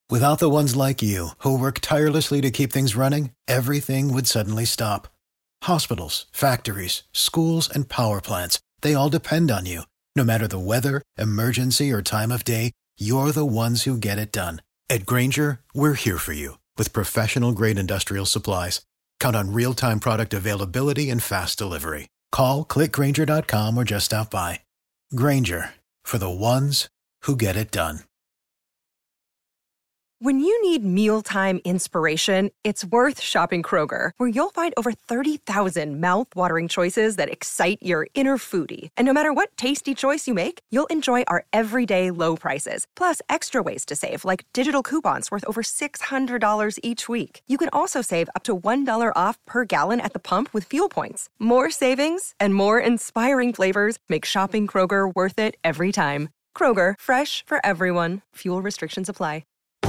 Without the ones like you, who work tirelessly to keep things running, everything would suddenly stop. Hospitals, factories, schools, and power plants, they all depend on you. No matter the weather, emergency, or time of day, you're the ones who get it done. At Grainger, we're here for you with professional-grade industrial supplies. Count on real-time product availability and fast delivery. Call, click Grainger.com, or just stop by. Grainger, for the ones who get it done. When you need mealtime inspiration, it's worth shopping Kroger, where you'll find over 30,000 mouth-watering choices that excite your inner foodie. And no matter what tasty choice you make, you'll enjoy our everyday low prices, plus extra ways to save, like digital coupons worth over $600 each week. You can also save up to $1 off per gallon at the pump with fuel points. More savings and more inspiring flavors make shopping Kroger worth it every time. Kroger, fresh for everyone. Fuel restrictions apply.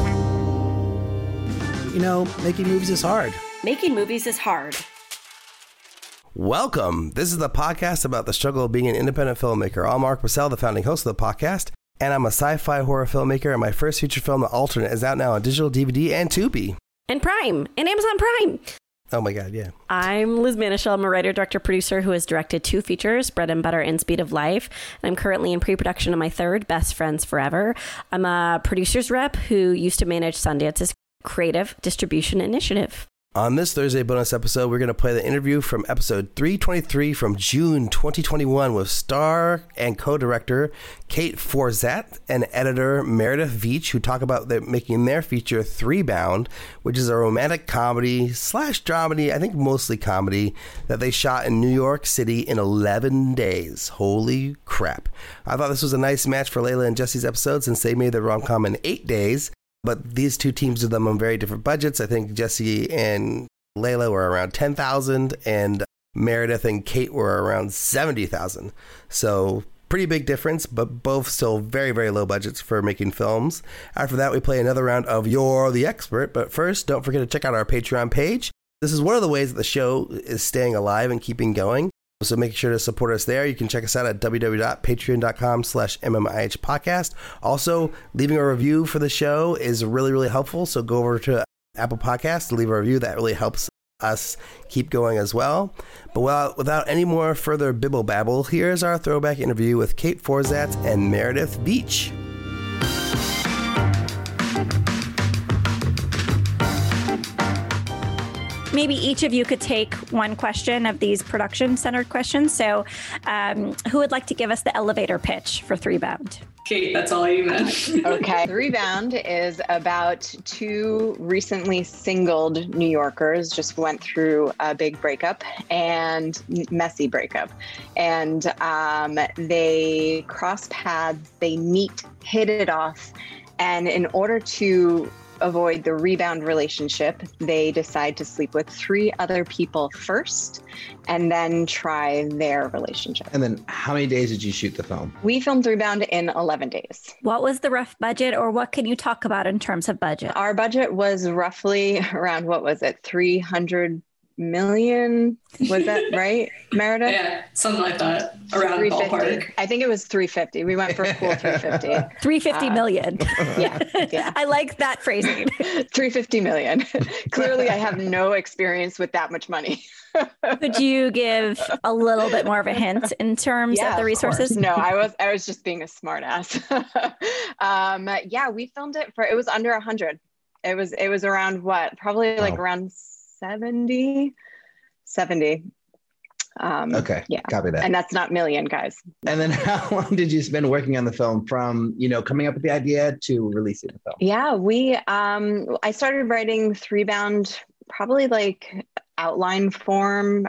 You know, making movies is hard. Making movies is hard. Welcome. This is the podcast about the struggle of being an independent filmmaker. I'm Mark Purcell, the founding host of the podcast, and I'm a sci-fi horror filmmaker, and my first feature film, The Alternate, is out now on digital DVD and Tubi. And Prime. And Amazon Prime. Oh my God, yeah. I'm Liz Manischel. I'm a writer, director, producer who has directed 2 features, Bread and Butter and Speed of Life. And I'm currently in pre-production of my third, Best Friends Forever. I'm a producer's rep who used to manage Sundance's creative distribution initiative. On this Thursday bonus episode, we're going to play the interview from episode 323 from June 2021 with star and co-director Kate Forzat and editor Meredith Veach, who talk about making their feature Threebound, which is a romantic comedy / dramedy, I think mostly comedy, that they shot in New York City in 11 days. Holy crap. I thought this was a nice match for Layla and Jesse's episode since they made the rom-com in 8 days. But these two teams did them on very different budgets. I think Jesse and Layla were around $10,000 and Meredith and Kate were around $70,000. So pretty big difference, but both still very, very low budgets for making films. After that, we play another round of You're the Expert. But first, don't forget to check out our Patreon page. This is one of the ways that the show is staying alive and keeping going. So make sure to support us there. You can check us out at www.patreon.com/MMIH podcast. Also, leaving a review for the show is really, really helpful. So go over to Apple Podcasts and leave a review. That really helps us keep going as well. But without any more further bibble babble, here's our throwback interview with Kate Forzat and Meredith Veach. Maybe each of you could take one question of these production-centered questions. So who would like to give us the elevator pitch for Threebound? Kate, that's all you, man. Okay. Threebound is about 2 recently singled New Yorkers just went through a big breakup and messy breakup. And they cross paths, they meet, hit it off. And in order to avoid the rebound relationship, they decide to sleep with 3 other people first and then try their relationship. And then how many days did you shoot the film? We filmed Threebound in 11 days. What was the rough budget, or what can you talk about in terms of budget? Our budget was roughly around, 300 million? Was that right, Meredith? Yeah, something like that. Around ballpark. I think it was 350. We went for a cool 350. 350 million. Yeah. I like that phrasing. 350 million. Clearly, I have no experience with that much money. Could you give a little bit more of a hint in terms of the resources? No, I was just being a smart ass. We filmed it it was under 100. It was around probably around 70. Okay. Yeah. Copy that. And that's not million, guys. And then how long did you spend working on the film from, coming up with the idea to releasing the film? Yeah, I started writing Threebound probably outline form,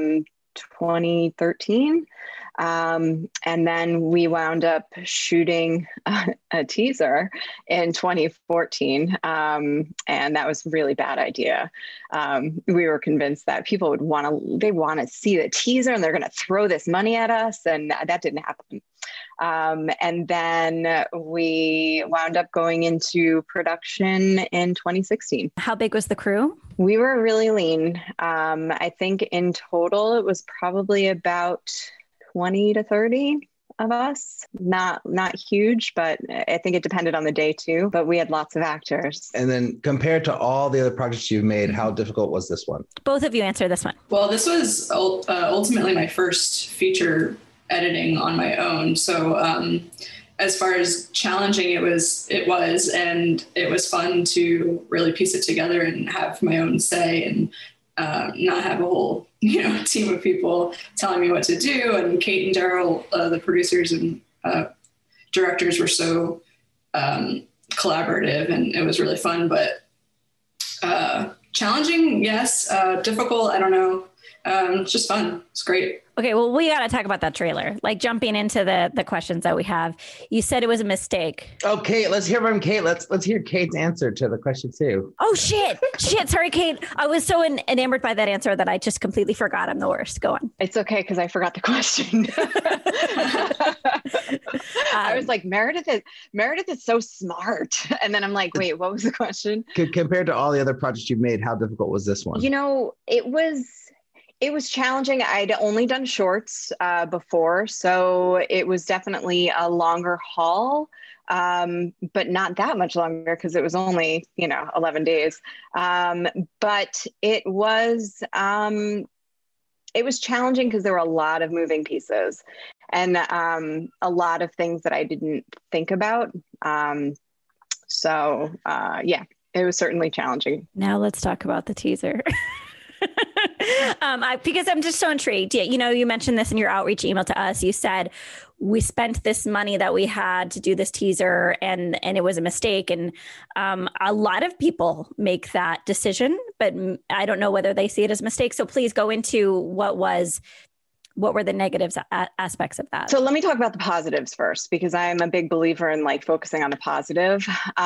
2013. And then we wound up shooting a teaser in 2014. And that was a really bad idea. We were convinced that people would want to see the teaser and they're going to throw this money at us. And that didn't happen. And then we wound up going into production in 2016. How big was the crew? We were really lean. I think in total, it was probably about 20 to 30. of us. Not huge, but I think it depended on the day too. But we had lots of actors. And then compared to all the other projects you've made, how difficult was this one? Both of you answer this one. Well, this was ultimately my first feature editing on my own. So as far as challenging it was, and it was fun to really piece it together and have my own say and not have a whole, team of people telling me what to do. And Kate and Daryl, the producers and directors, were so collaborative, and it was really fun, but challenging, yes. Difficult, I don't know. It's just fun. It's great. Okay, well, we got to talk about that trailer. Like, jumping into the questions that we have. You said it was a mistake. Oh, Kate, let's hear from Kate. Let's hear Kate's answer to the question too. Oh, shit. Sorry, Kate. I was so enamored by that answer that I just completely forgot. I'm the worst. Go on. It's okay, because I forgot the question. I was like, Meredith is so smart. And then I'm like, wait, what was the question? Compared to all the other projects you've made, how difficult was this one? It was challenging. I'd only done shorts before, so it was definitely a longer haul, but not that much longer because it was only, 11 days. But it was challenging because there were a lot of moving pieces and a lot of things that I didn't think about. So it was certainly challenging. Now let's talk about the teaser. Because I'm just so intrigued. Yeah, you mentioned this in your outreach email to us. You said we spent this money that we had to do this teaser, and it was a mistake. And a lot of people make that decision, but I don't know whether they see it as a mistake. So please go into what were the negatives aspects of that? So let me talk about the positives first, because I'm a big believer in focusing on the positive.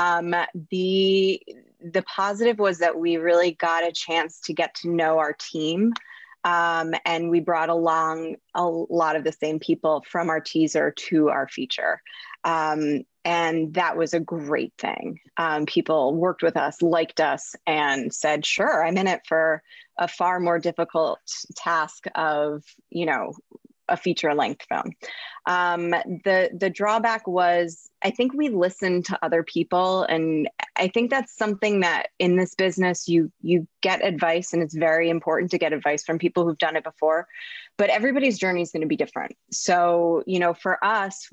The positive was that we really got a chance to get to know our team. And we brought along a lot of the same people from our teaser to our feature. And that was a great thing. People worked with us, liked us, and said, sure, I'm in it for a far more difficult task of, a feature-length film. The drawback was, I think we listened to other people, and I think that's something that in this business you get advice, and it's very important to get advice from people who've done it before. But everybody's journey is going to be different. So, for us,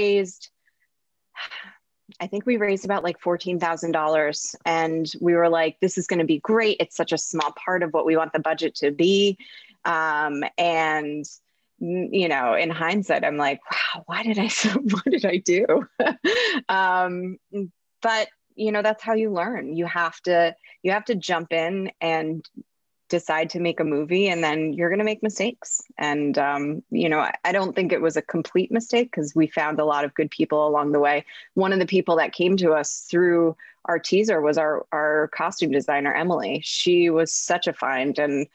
I think we raised about $14,000, and we were like, this is going to be great. It's such a small part of what we want the budget to be. And in hindsight, I'm like, wow, what did I do? But that's how you learn. You have to jump in and decide to make a movie, and then you're going to make mistakes. And, I don't think it was a complete mistake, because we found a lot of good people along the way. One of the people that came to us through our teaser was our costume designer, Emily. She was such a find. And,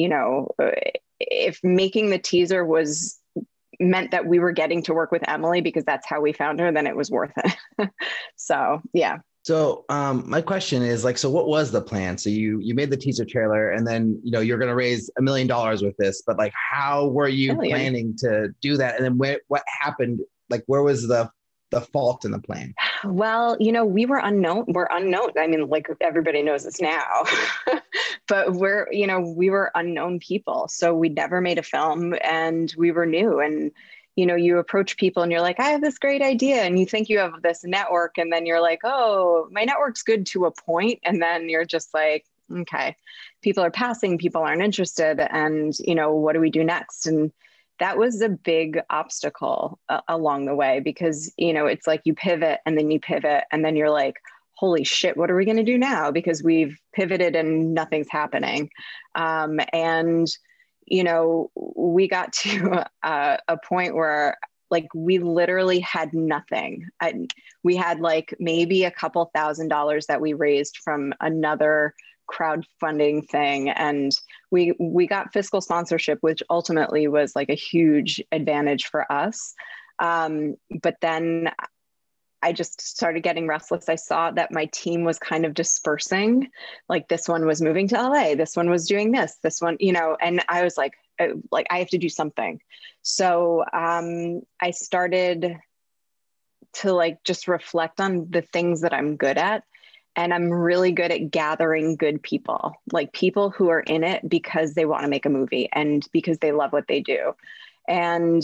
if making the teaser meant that we were getting to work with Emily because that's how we found her, then it was worth it. So, yeah. So my question is so what was the plan? So you made the teaser trailer, and then, you're going to raise $1 million with this, but how were you planning to do that? And then what happened? Where was the fault in the plan? Well, we were unknown. We're unknown. I mean, everybody knows us now, but we were unknown people. So we never made a film, and we were new. And, you approach people and you're like, I have this great idea. And you think you have this network. And then you're like, oh, my network's good to a point. And then you're just like, okay, people are passing, people aren't interested. And, what do we do next? And that was a big obstacle along the way, because, it's like you pivot and then you pivot, and then you're like, holy shit, what are we going to do now? Because we've pivoted and nothing's happening. And, we got to a point where we literally had nothing. We had maybe a couple $1,000s that we raised from another crowdfunding thing, and we got fiscal sponsorship, which ultimately was a huge advantage for us. But then I just started getting restless. I saw that my team was kind of dispersing. This one was moving to LA, this one was doing this one, and I was like, like I have to do something. So I started to like just reflect on the things that I'm good at. And I'm really good at gathering good people, like people who are in it because they want to make a movie and because they love what they do. And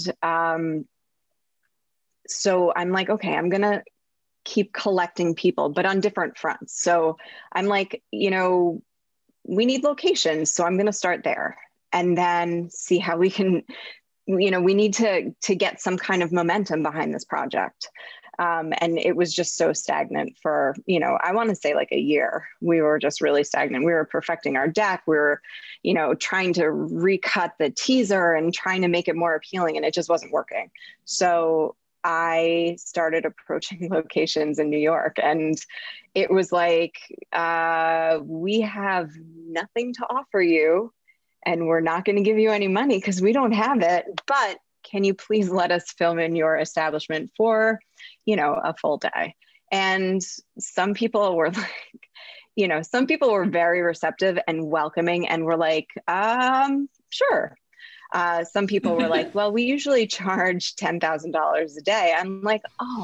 so I'm like, okay, I'm going to keep collecting people, but on different fronts. So I'm like, you know, we need locations. So I'm going to start there and then see how we can, you know, we need to get some kind of momentum behind this project. And it was just so stagnant for, you know, I want to say like a year. We were just really stagnant. We were perfecting our deck. We were, you know, trying to recut the teaser and trying to make it more appealing, and it just wasn't working. So I started approaching locations in New York, and it was like, we have nothing to offer you, and we're not going to give you any money because we don't have it, but can you please let us film in your establishment for, you know, a full day? And some people were like, you know, some people were very receptive and welcoming and were like, sure. Some people were like, well, we usually charge $10,000 a day. I'm like,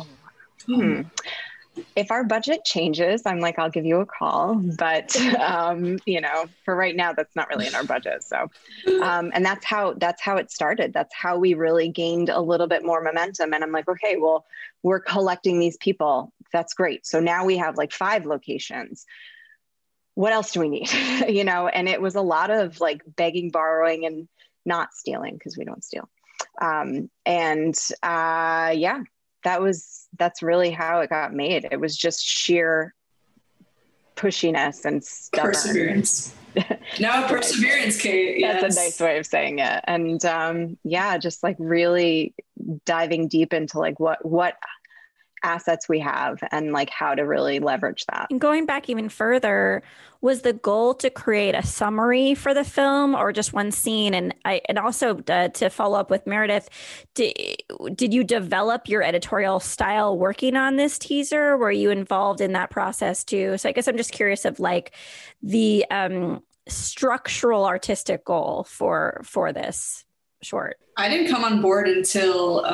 if our budget changes, I'm like, I'll give you a call. But, you know, for right now, that's not really in our budget. So, and that's how it started. That's how we really gained a little bit more momentum. And I'm like, okay, well, we're collecting these people. That's great. So now we have like 5 locations. What else do we need? You know, and it was a lot of like begging, borrowing, and not stealing, because we don't steal. Yeah. That's really how it got made. It was just sheer pushiness and stubborn. Perseverance. No, perseverance, Kate. Yes. That's a nice way of saying it. And yeah, just like really diving deep into like what assets we have and like how to really leverage that. And going back even further, was the goal to create a summary for the film or just one scene? And also to follow up with Meredith, did you develop your editorial style working on this teaser? Were you involved in that process too? So I guess I'm just curious of like the structural artistic goal for this short. I didn't come on board until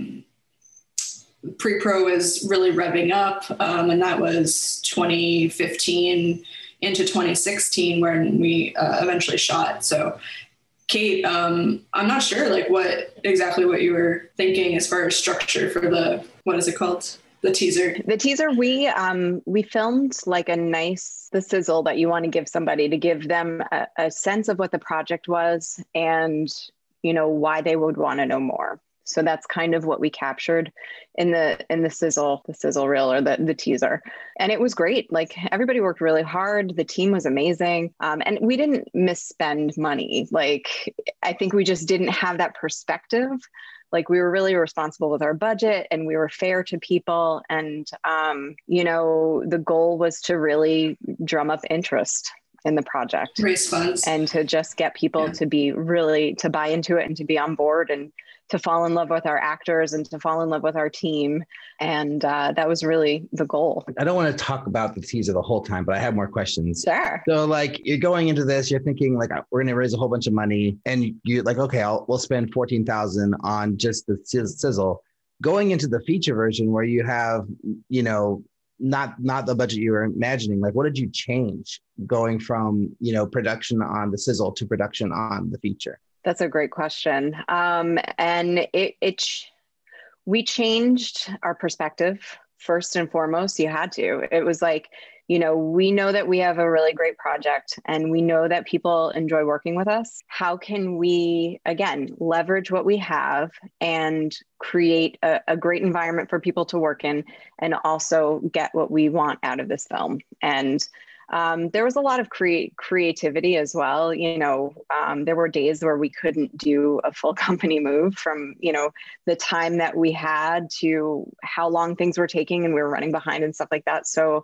pre-pro was really revving up, and that was 2015 into 2016 when we eventually shot. So Kate, I'm not sure like what you were thinking as far as structure for what is it called? The teaser. The teaser, we filmed like the sizzle that you want to give somebody to give them a sense of what the project was and, you know, why they would want to know more. So that's kind of what we captured in the sizzle reel or the teaser. And it was great. Like everybody worked really hard. The team was amazing. And we didn't misspend money. Like, I think we just didn't have that perspective. Like we were really responsible with our budget and we were fair to people. And, you know, the goal was to really drum up interest in the project. Raise funds. And to just get people to buy into it and to be on board and to fall in love with our actors and to fall in love with our team. And that was really the goal. I don't want to talk about the teaser the whole time, but I have more questions. Sure. So like you're going into this, you're thinking like, we're going to raise a whole bunch of money and you're like, okay, we'll spend $14,000 on just the sizzle. Going into the feature version where you have, you know, not the budget you were imagining, like what did you change going from, you know, production on the sizzle to production on the feature? That's a great question. And we changed our perspective first and foremost. You had to. It was like, you know, we know that we have a really great project and we know that people enjoy working with us. How can we, again, leverage what we have and create a great environment for people to work in and also get what we want out of this film? And there was a lot of creativity as well. You know, there were days where we couldn't do a full company move from, you know, the time that we had to how long things were taking and we were running behind and stuff like that. So,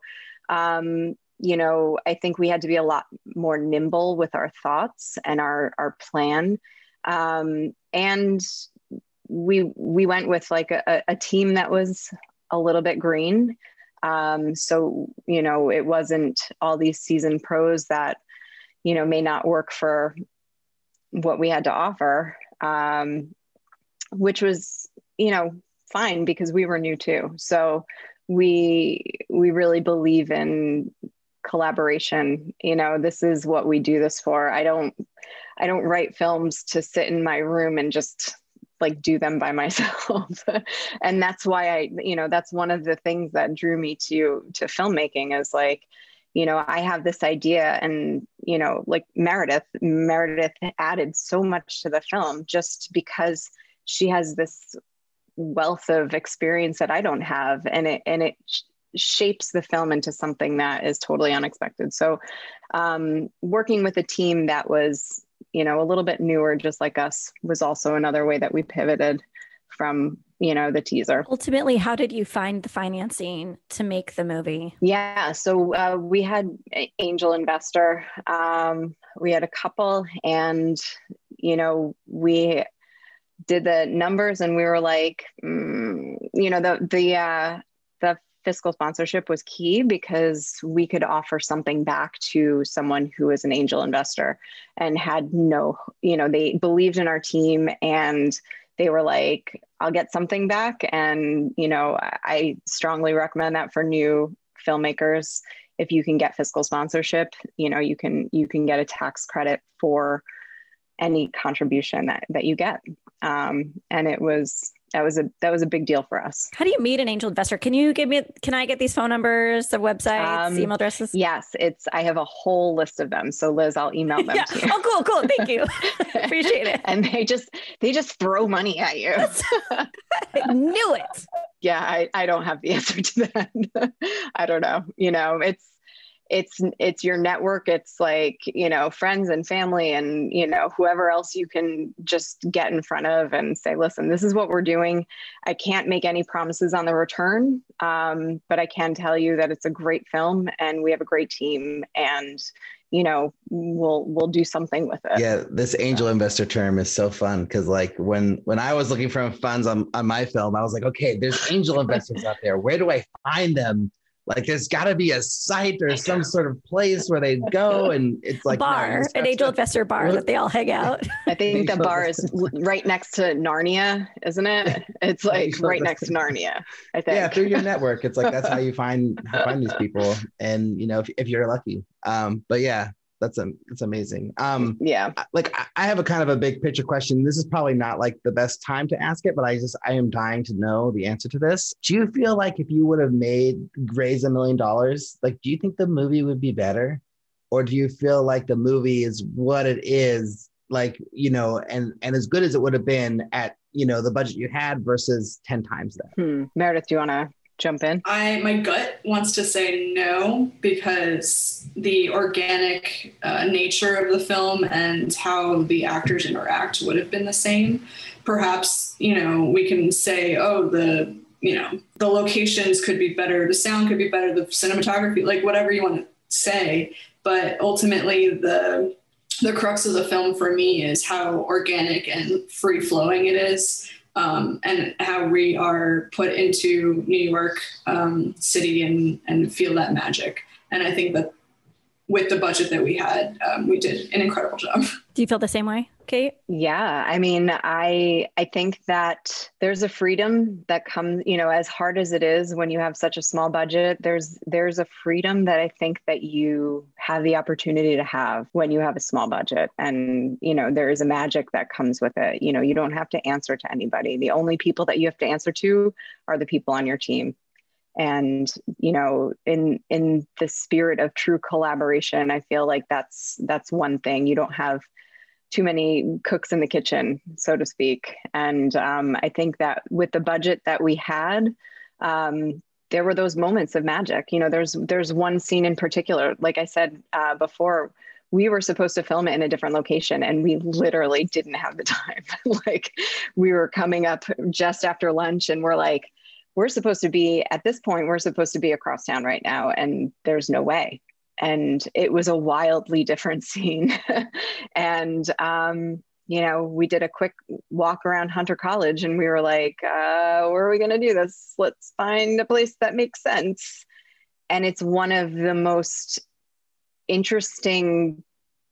you know, I think we had to be a lot more nimble with our thoughts and our plan. And we went with like a team that was a little bit green. So, you know, it wasn't all these seasoned pros that, you know, may not work for what we had to offer, which was, fine because we were new too. So we really believe in collaboration. This is what we do this for. I don't write films to sit in my room and just like do them by myself. And that's why that's one of the things that drew me to filmmaking is like, I have this idea and, like Meredith added so much to the film just because she has this wealth of experience that I don't have. And it shapes the film into something that is totally unexpected. So working with a team that was, a little bit newer, just like us, was also another way that we pivoted from, the teaser. Ultimately, how did you find the financing to make the movie? Yeah. So we had angel investor. We had a couple and, we did the numbers and we were like, the fiscal sponsorship was key because we could offer something back to someone who is an angel investor and had they believed in our team and they were like, I'll get something back. And, I strongly recommend that for new filmmakers. If you can get fiscal sponsorship, you can get a tax credit for any contribution that you get. And that was a big deal for us. How do you meet an angel investor? Can I get these phone numbers, the websites, email addresses? Yes, I have a whole list of them. So Liz, I'll email them to you. Oh, cool. Thank you. Appreciate it. And they just throw money at you. I knew it. Yeah, I don't have the answer to that. I don't know. It's your network. It's like, friends and family and, whoever else you can just get in front of and say, listen, this is what we're doing. I can't make any promises on the return. But I can tell you that it's a great film and we have a great team and, we'll do something with it. Yeah. This angel investor term is so fun. Cause like when I was looking for funds on my film, I was like, okay, there's angel investors out there. Where do I find them? Like there's got to be a site or some sort of place where they go, and it's like an angel investor bar that they all hang out. I think the bar is right next to Narnia, isn't it? It's like right next to Narnia. I think. Yeah, through your network, it's like that's how you find these people, and if you're lucky. But yeah. That's amazing. Yeah. Like I have a kind of a big picture question. This is probably not like the best time to ask it, but I am dying to know the answer to this. Do you feel like if you would have raised $1 million, like, do you think the movie would be better? Or do you feel like the movie is what it is, like, and as good as it would have been at, the budget you had versus 10 times that? Meredith, do you want to jump in? My gut wants to say no, because the organic nature of the film and how the actors interact would have been the same. Perhaps, we can say, oh, the locations could be better, the sound could be better, the cinematography, like whatever you want to say. But ultimately the crux of the film for me is how organic and free flowing it is. And how we are put into New York City and feel that magic. And I think that with the budget that we had, we did an incredible job. Do you feel the same way, Kate? Yeah. I mean, I think that there's a freedom that comes, as hard as it is when you have such a small budget, there's a freedom that I think that you have the opportunity to have when you have a small budget. And, there is a magic that comes with it. You don't have to answer to anybody. The only people that you have to answer to are the people on your team. And, in the spirit of true collaboration, I feel like that's one thing. You don't have too many cooks in the kitchen, so to speak. And I think that with the budget that we had, there were those moments of magic. There's one scene in particular, like I said before, we were supposed to film it in a different location and we literally didn't have the time. Like we were coming up just after lunch and we're like, we're supposed to be across town right now. And there's no way. And it was a wildly different scene. And, we did a quick walk around Hunter College and we were like, where are we going to do this? Let's find a place that makes sense. And it's one of the most interesting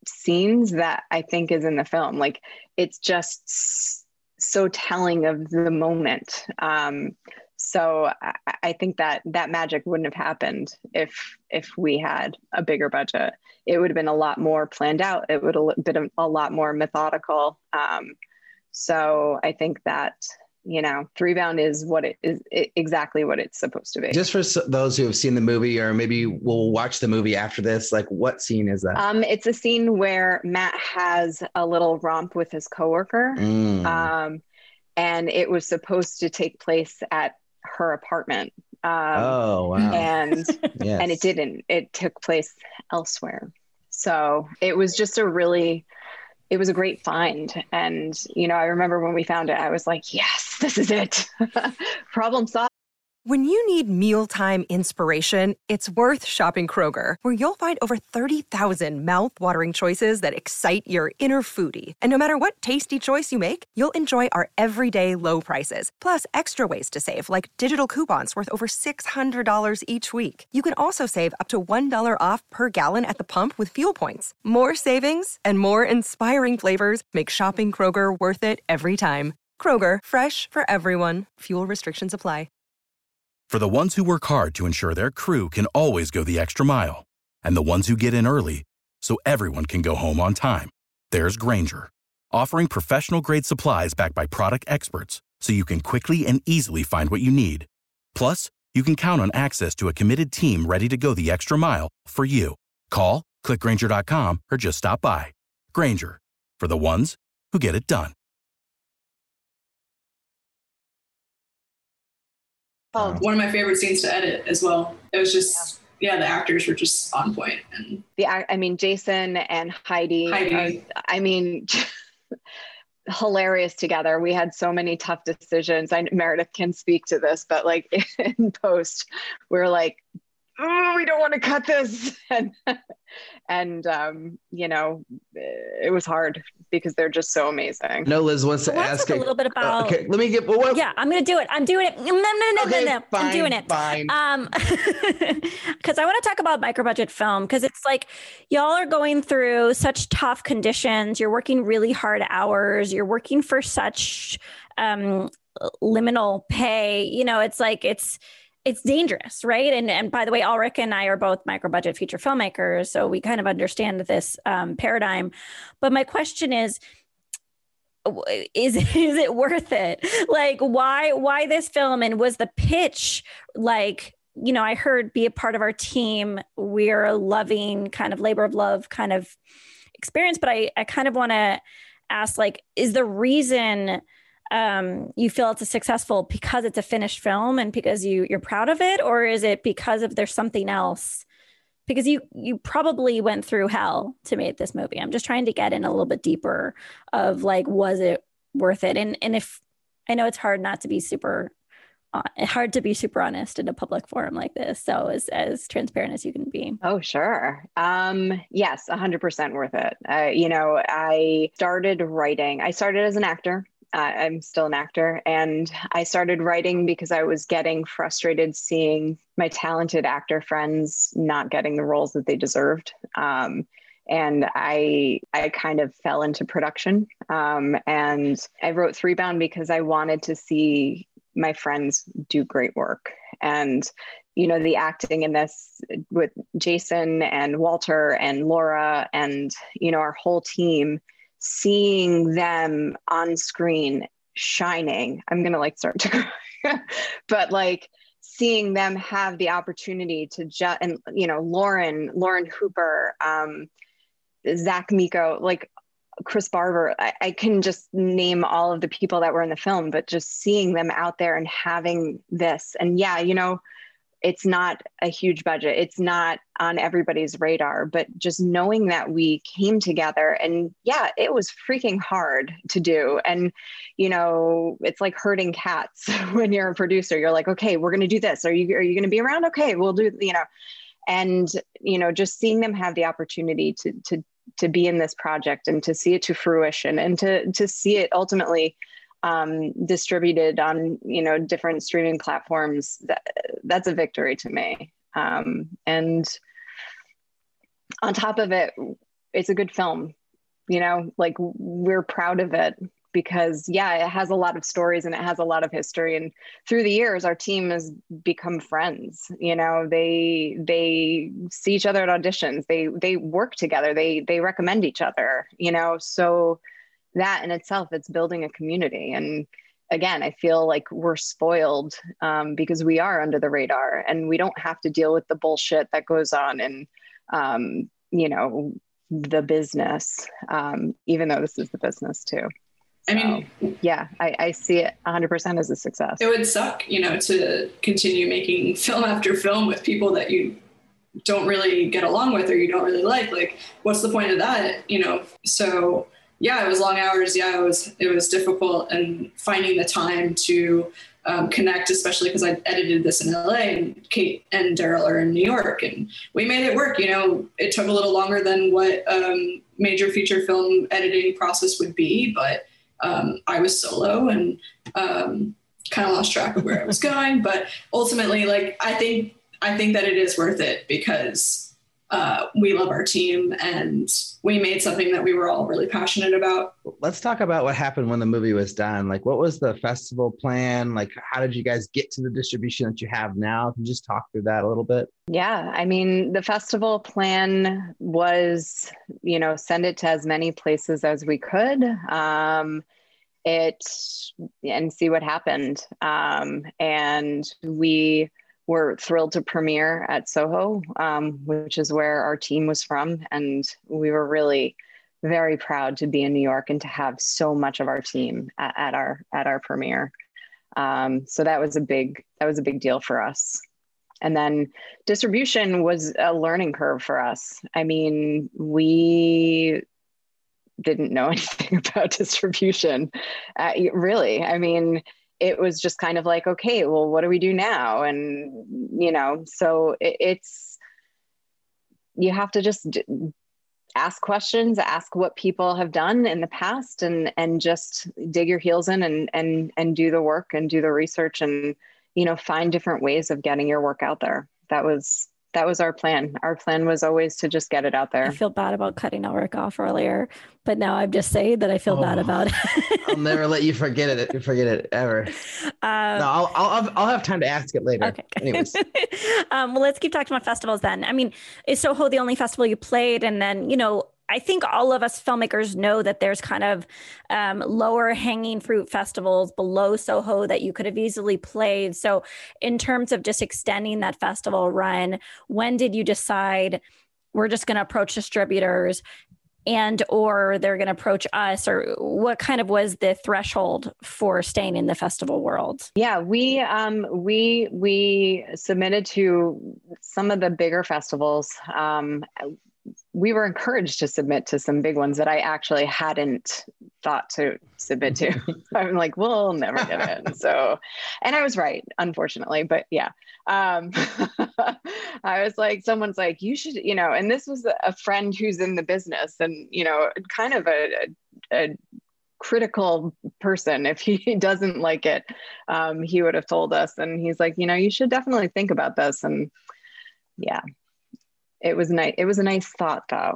scenes that I think is in the film. Like, it's just so telling of the moment. So I think that magic wouldn't have happened if we had a bigger budget. It would have been a lot more planned out. It would have been a lot more methodical. So I think that, Threebound is what it is, exactly what it's supposed to be. Just for those who have seen the movie, or maybe will watch the movie after this, like, what scene is that? It's a scene where Matt has a little romp with his coworker. And it was supposed to take place at her apartment. Oh, wow. And and it didn't. It took place elsewhere. So it was just it was a great find. And, I remember when we found it, I was like, yes, this is it. Problem solved. When you need mealtime inspiration, it's worth shopping Kroger, where you'll find over 30,000 mouth-watering choices that excite your inner foodie. And no matter what tasty choice you make, you'll enjoy our everyday low prices, plus extra ways to save, like digital coupons worth over $600 each week. You can also save up to $1 off per gallon at the pump with fuel points. More savings and more inspiring flavors make shopping Kroger worth it every time. Kroger, fresh for everyone. Fuel restrictions apply. For the ones who work hard to ensure their crew can always go the extra mile, and the ones who get in early so everyone can go home on time, there's Grainger, offering professional-grade supplies backed by product experts so you can quickly and easily find what you need. Plus, you can count on access to a committed team ready to go the extra mile for you. Call, click Grainger.com, or just stop by. Grainger, for the ones who get it done. One of my favorite scenes to edit as well. It was just, the actors were just on point. And Jason and Heidi. Hilarious together. We had so many tough decisions. Meredith can speak to this, but like in post, we were like, oh, we don't want to cut this. And it was hard because they're just so amazing. No, Liz wants to ask a little bit about. Okay, let me get. Yeah, I'm going to do it. I'm doing it. No. Fine, I'm doing it. Fine. Because I want to talk about micro budget film, because it's like y'all are going through such tough conditions. You're working really hard hours. You're working for such liminal pay. It's like it's dangerous, right? And by the way, Ulrich and I are both micro budget feature filmmakers, so we kind of understand this paradigm. But my question is it worth it? Like, why this film? And was the pitch like, I heard be a part of our team. We're a loving kind of labor of love kind of experience, but I kind of want to ask, like, is the reason you feel it's a successful because it's a finished film and because you're proud of it, or is it because of there's something else? Because you probably went through hell to make this movie. I'm just trying to get in a little bit deeper of like, was it worth it? And if I know it's hard to be super honest in a public forum like this. So as transparent as you can be. Oh, sure. Yes, 100% worth it. I started writing. I started as an actor. I'm still an actor, and I started writing because I was getting frustrated seeing my talented actor friends not getting the roles that they deserved. And I kind of fell into production. And I wrote Threebound because I wanted to see my friends do great work. And, the acting in this with Jason and Walter and Laura and, our whole team, seeing them on screen shining, I'm going to start to cry, but seeing them have the opportunity to and Lauren Hooper, Zach Miko, Chris Barber, I can just name all of the people that were in the film, but just seeing them out there and having this, and it's not a huge budget. It's not on everybody's radar, but just knowing that we came together, and it was freaking hard to do. And, it's like herding cats when you're a producer. You're like, okay, we're going to do this. Are you going to be around? Okay, we'll do, and, just seeing them have the opportunity to be in this project and to see it to fruition and to see it ultimately distributed on, different streaming platforms, that's a victory to me. And on top of it, it's a good film, you know, like we're proud of it because it has a lot of stories and it has a lot of history. And through the years, our team has become friends. You know, they see each other at auditions. They work together. They recommend each other, you know, so that in itself, it's building a community. And again, I feel like we're spoiled because we are under the radar and we don't have to deal with the bullshit that goes on in, you know, the business, even though this is the business too. So, I mean, I see it 100% as a success. It would suck, you know, to continue making film after film with people that you don't really get along with or you don't really like. Like, what's the point of that, you know? So it was long hours. It was difficult, and finding the time to connect, especially because I edited this in LA and Kate and Daryl are in New York, and we made it work. You know, it took a little longer than what major feature film editing process would be, but I was solo and kind of lost track of where I was going. But ultimately, like, I think that it is worth it because we love our team and we made something that we were all really passionate about. Let's talk about what happened when the movie was done. Like, what was the festival plan? Like, how did you guys get to the distribution that you have now? Can you just talk through that a little bit? Yeah, I mean, the festival plan was, you know, send it to as many places as we could. And see what happened. And we were thrilled to premiere at Soho, which is where our team was from. And we were really very proud to be in New York and to have so much of our team at our premiere. So that was a big deal for us. And then distribution was a learning curve for us. I mean, we didn't know anything about distribution, really. I mean, it was just kind of like, okay, well, what do we do now? And, you know, so you have to just ask questions, ask what people have done in the past and just dig your heels in and do the work and do the research and, you know, find different ways of getting your work out there. That was our plan. Our plan was always to just get it out there. I feel bad about cutting Elric off earlier, but now I'm just saying that I feel bad about it. I'll never let you forget it ever. No, I'll have time to ask it later. Okay. Anyways. Well, let's keep talking about festivals then. I mean, is Soho the only festival you played? And then, you know, I think all of us filmmakers know that there's kind of lower hanging fruit festivals below Soho that you could have easily played. So in terms of just extending that festival run, when did you decide we're just going to approach distributors or they're going to approach us, or what kind of was the threshold for staying in the festival world? Yeah, we submitted to some of the bigger festivals. We were encouraged to submit to some big ones that I actually hadn't thought to submit to. I'm like, we'll never get in. So, and I was right, unfortunately, but yeah. I was like, someone's like, you should, you know, and this was a friend who's in the business and, you know, kind of a critical person. If he doesn't like it, he would have told us. And he's like, you know, you should definitely think about this. And yeah. It was nice. It was a nice thought though.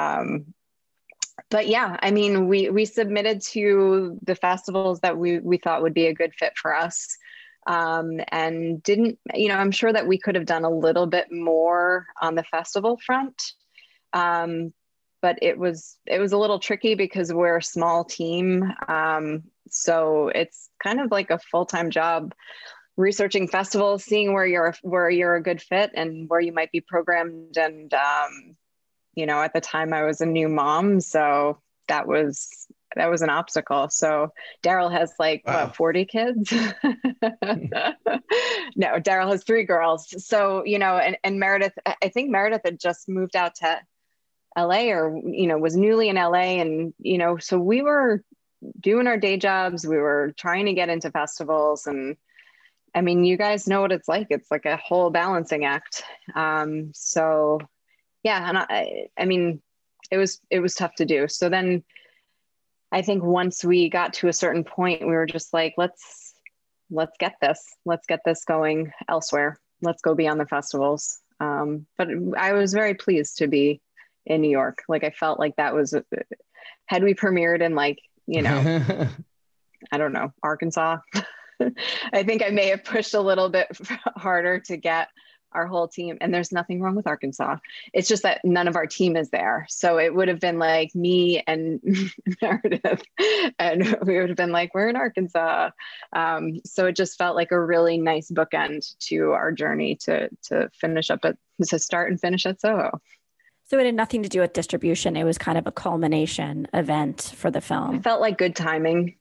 But yeah, I mean, we submitted to the festivals that we thought would be a good fit for us. And didn't, you know, I'm sure that we could have done a little bit more on the festival front. But it was a little tricky because we're a small team. So it's kind of like a full-time job, researching festivals, seeing where you're a good fit and where you might be programmed. And, you know, at the time I was a new mom, so that was an obstacle. So Daryl has like, wow. 40 kids? No, Daryl has 3 girls. So, you know, and Meredith, I think Meredith had just moved out to LA, or, you know, was newly in LA. And, you know, so we were doing our day jobs. We were trying to get into festivals, and I mean, you guys know what it's like. It's like a whole balancing act. So yeah. And I mean, it was tough to do. So then I think once we got to a certain point, we were just like, let's get this going elsewhere. Let's go beyond the festivals. But I was very pleased to be in New York. Like, I felt like that was, had we premiered in like, you know, I don't know, Arkansas, I think I may have pushed a little bit harder to get our whole team. And there's nothing wrong with Arkansas. It's just that none of our team is there. So it would have been like me and Meredith, and we would have been like, we're in Arkansas. So it just felt like a really nice bookend to our journey to finish up to start and finish at Soho. So it had nothing to do with distribution. It was kind of a culmination event for the film. It felt like good timing.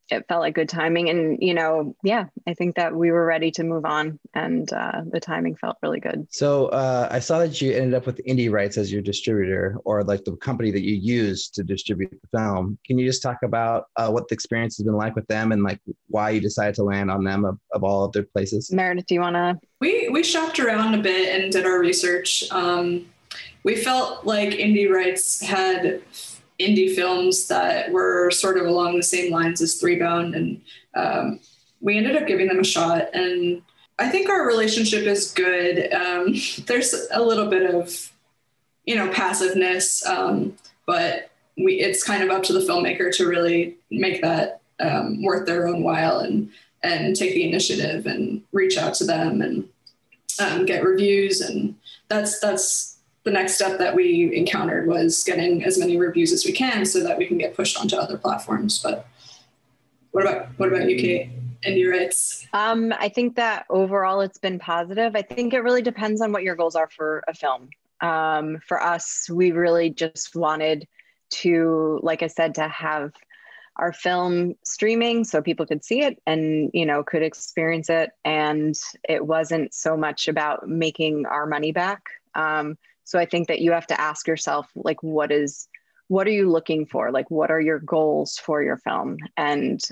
And, you know, yeah, I think that we were ready to move on, and the timing felt really good. So I saw that you ended up with Indie Rights as your distributor, or like the company that you use to distribute the film. Can you just talk about what the experience has been like with them, and like why you decided to land on them of all of their places? Meredith, do you want to? We shopped around a bit and did our research. We felt like Indie Rights had indie films that were sort of along the same lines as Three Bone, and we ended up giving them a shot, and I think our relationship is good. There's a little bit of, you know, passiveness, but it's kind of up to the filmmaker to really make that worth their own while, and take the initiative and reach out to them and get reviews, and that's the next step that we encountered, was getting as many reviews as we can so that we can get pushed onto other platforms. But what about you, Kate? Indie Rights? I think that overall it's been positive. I think it really depends on what your goals are for a film. For us, we really just wanted to, like I said, to have our film streaming so people could see it and, you know, could experience it. And it wasn't so much about making our money back. So I think that you have to ask yourself, like, what are you looking for? Like, what are your goals for your film? And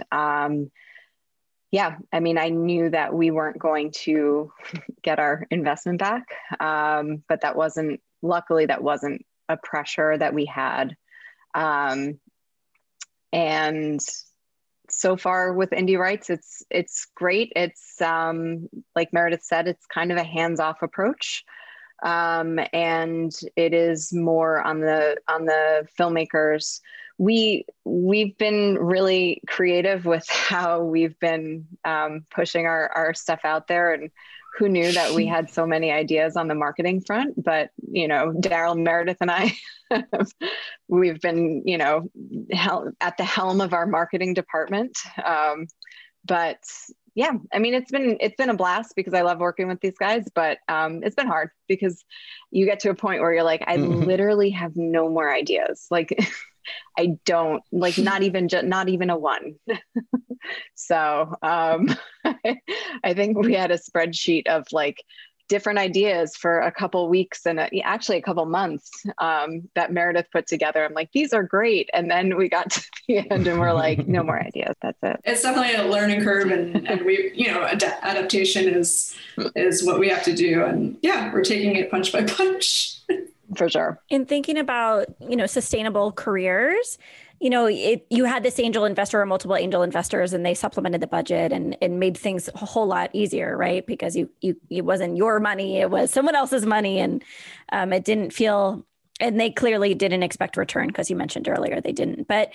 yeah, I mean, I knew that we weren't going to get our investment back, but luckily that wasn't a pressure that we had. And so far with Indie Rights, it's great. It's like Meredith said, it's kind of a hands-off approach. And it is more on the filmmakers. We've been really creative with how we've been pushing our stuff out there, and who knew that we had so many ideas on the marketing front. But, you know, Daryl, Meredith, and I, we've been, you know, at the helm of our marketing department. But yeah, I mean, it's been a blast because I love working with these guys, but it's been hard because you get to a point where you're like, I literally have no more ideas. Like, I don't, like, not even a one. So I think we had a spreadsheet of like different ideas for a couple weeks and actually a couple months that Meredith put together. I'm like, these are great. And then we got to the end and we're like, no more ideas. That's it. It's definitely a learning curve, and we, you know, adaptation is what we have to do. And yeah, we're taking it punch by punch. For sure. In thinking about, you know, sustainable careers, you know, you had this angel investor or multiple angel investors, and they supplemented the budget and made things a whole lot easier, right? Because it wasn't your money, it was someone else's money, and it didn't feel, and they clearly didn't expect return, because you mentioned earlier they didn't. But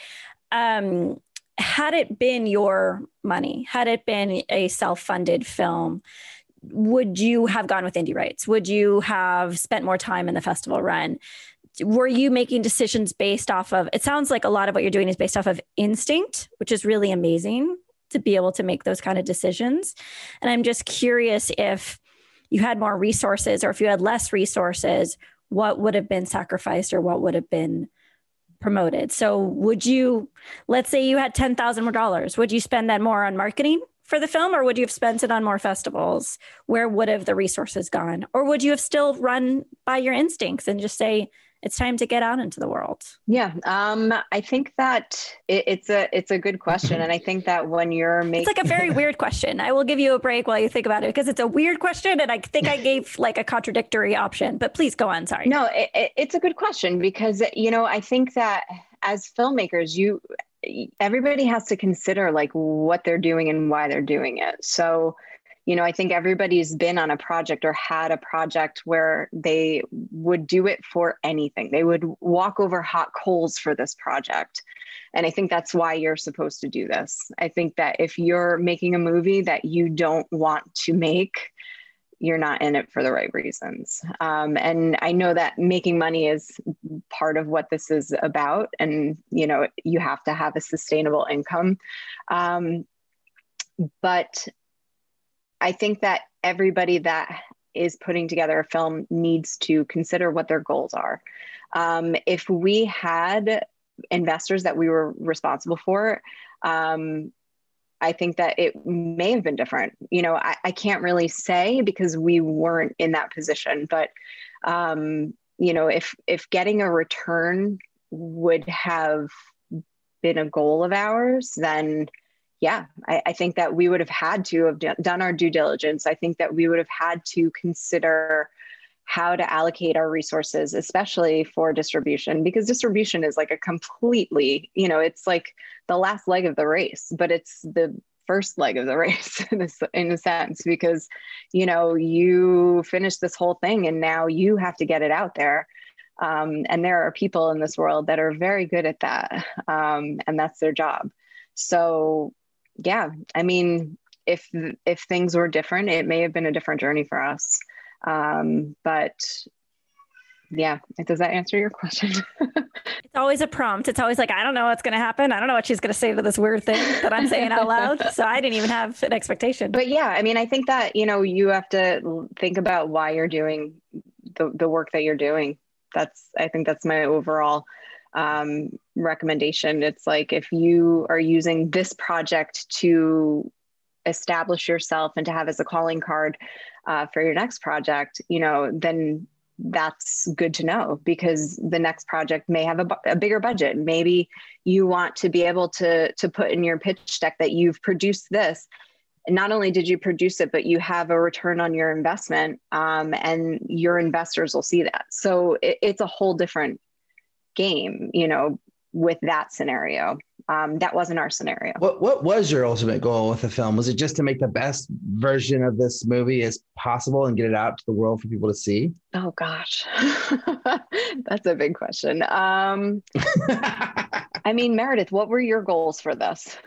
had it been your money, had it been a self-funded film, would you have gone with Indie Rights? Would you have spent more time in the festival run? Were you making decisions based off of, it sounds like a lot of what you're doing is based off of instinct, which is really amazing to be able to make those kind of decisions. And I'm just curious, if you had more resources or if you had less resources, what would have been sacrificed or what would have been promoted? So would you, let's say you had $10,000 more, would you spend that more on marketing for the film, or would you have spent it on more festivals? Where would have the resources gone? Or would you have still run by your instincts and just say, it's time to get out into the world? Yeah, I think that it's a good question. And I think that when you're making... It's like a very weird question. I will give you a break while you think about it, because it's a weird question. And I think I gave like a contradictory option, but please go on. Sorry. No, it's a good question because, you know, I think that as filmmakers, everybody has to consider like what they're doing and why they're doing it. So, I think everybody's been on a project or had a project where they would do it for anything. They would walk over hot coals for this project. And I think that's why you're supposed to do this. I think that if you're making a movie that you don't want to make, you're not in it for the right reasons. And I know that making money is part of what this is about. And, you have to have a sustainable income. But I think that everybody that is putting together a film needs to consider what their goals are. If we had investors that we were responsible for, I think that it may have been different. I can't really say because we weren't in that position, but if getting a return would have been a goal of ours, then yeah, I think that we would have had to have done our due diligence. I think that we would have had to consider how to allocate our resources, especially for distribution, because distribution is like a completely, it's like the last leg of the race, but it's the first leg of the race in a sense, because, you finish this whole thing and now you have to get it out there. And there are people in this world that are very good at that. And that's their job. So yeah, I mean, if things were different, it may have been a different journey for us. But yeah, does that answer your question? It's always a prompt. It's always like, I don't know what's going to happen. I don't know what she's going to say to this weird thing that I'm saying out loud. So I didn't even have an expectation. But yeah, I mean, I think that, you have to think about why you're doing the work that you're doing. I think that's my overall recommendation. It's like, if you are using this project to establish yourself and to have as a calling card for your next project, then that's good to know, because the next project may have a bigger budget. Maybe you want to be able to put in your pitch deck that you've produced this. And not only did you produce it, but you have a return on your investment, and your investors will see that. So it's a whole different game, with that scenario. That wasn't our scenario. What was your ultimate goal with the film? Was it just to make the best version of this movie as possible and get it out to the world for people to see? Oh gosh, that's a big question. I mean, Meredith, what were your goals for this?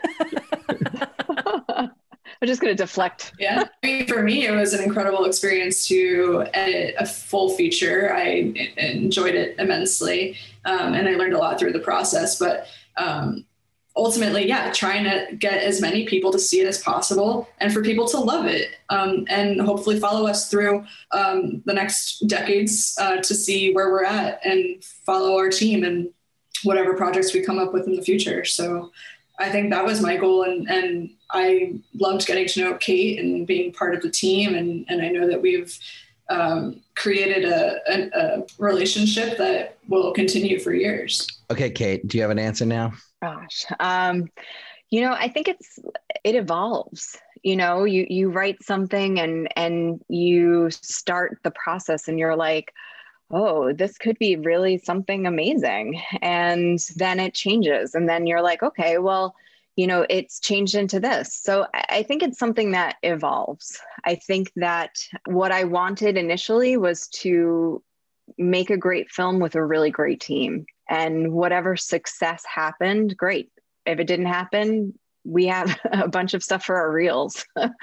I'm just going to deflect. Yeah. I mean, for me, it was an incredible experience to edit a full feature. I enjoyed it immensely. And I learned a lot through the process, but ultimately, yeah, trying to get as many people to see it as possible and for people to love it, and hopefully follow us through the next decades to see where we're at and follow our team and whatever projects we come up with in the future. So I think that was my goal. And I loved getting to know Kate and being part of the team. And I know that we've created a relationship that will continue for years. Okay, Kate, do you have an answer now? Gosh, I think it evolves. You write something and you start the process and you're like, oh, this could be really something amazing. And then it changes. And then you're like, okay, well, it's changed into this. So I think it's something that evolves. I think that what I wanted initially was to make a great film with a really great team. And whatever success happened, great. If it didn't happen, we have a bunch of stuff for our reels,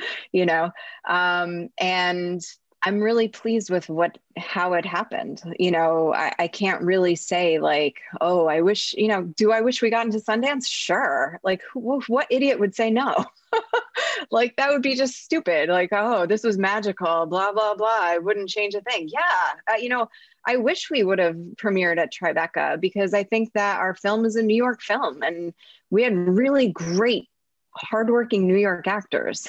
and I'm really pleased with how it happened. I can't really say like, oh, I wish, do I wish we got into Sundance? Sure. Like what idiot would say no? Like that would be just stupid. Like, oh, this was magical, blah, blah, blah. I wouldn't change a thing. Yeah. I wish we would have premiered at Tribeca, because I think that our film is a New York film and we had really great, hardworking New York actors,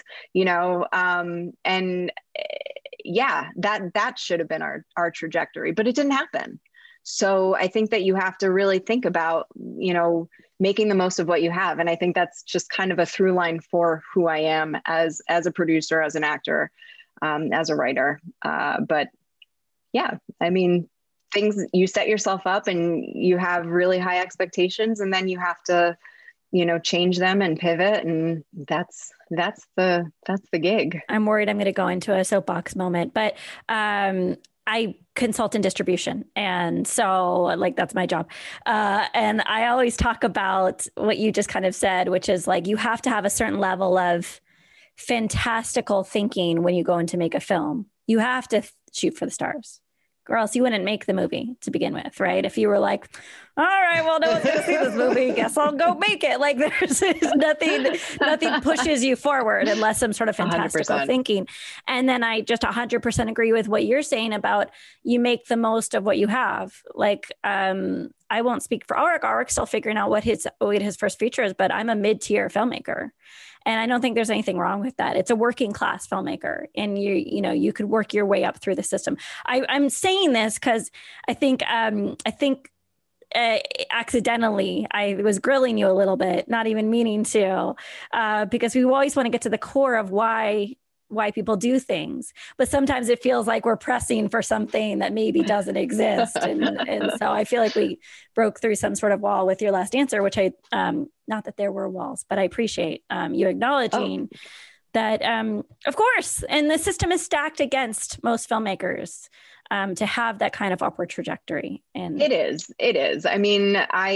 and yeah, that should have been our trajectory, but it didn't happen. So I think that you have to really think about, making the most of what you have. And I think that's just kind of a through line for who I am as a producer, as an actor, as a writer. But yeah, I mean, you set yourself up and you have really high expectations, and then you have to, change them and pivot. And that's the gig. I'm worried I'm going to go into a soapbox moment, but I consult in distribution. And so like, that's my job. And I always talk about what you just kind of said, which is like, you have to have a certain level of fantastical thinking when you go in to make a film. You have to shoot for the stars, or else you wouldn't make the movie to begin with, right? If you were like, all right, well, no one's going to see this movie, guess I'll go make it. Like there's nothing pushes you forward unless some sort of fantastical 100%. Thinking. And then I just 100% agree with what you're saying about you make the most of what you have. Like, I won't speak for Ulrich. Ulrich's still figuring out what his first feature is, but I'm a mid-tier filmmaker. And I don't think there's anything wrong with that. It's a working class filmmaker, and you could work your way up through the system. I'm saying this because I think accidentally I was grilling you a little bit, not even meaning to, because we always want to get to the core of why people do things, but sometimes it feels like we're pressing for something that maybe doesn't exist. And so I feel like we broke through some sort of wall with your last answer, which I, not that there were walls, but I appreciate you acknowledging that, of course, and the system is stacked against most filmmakers to have that kind of upward trajectory. And it is. I mean,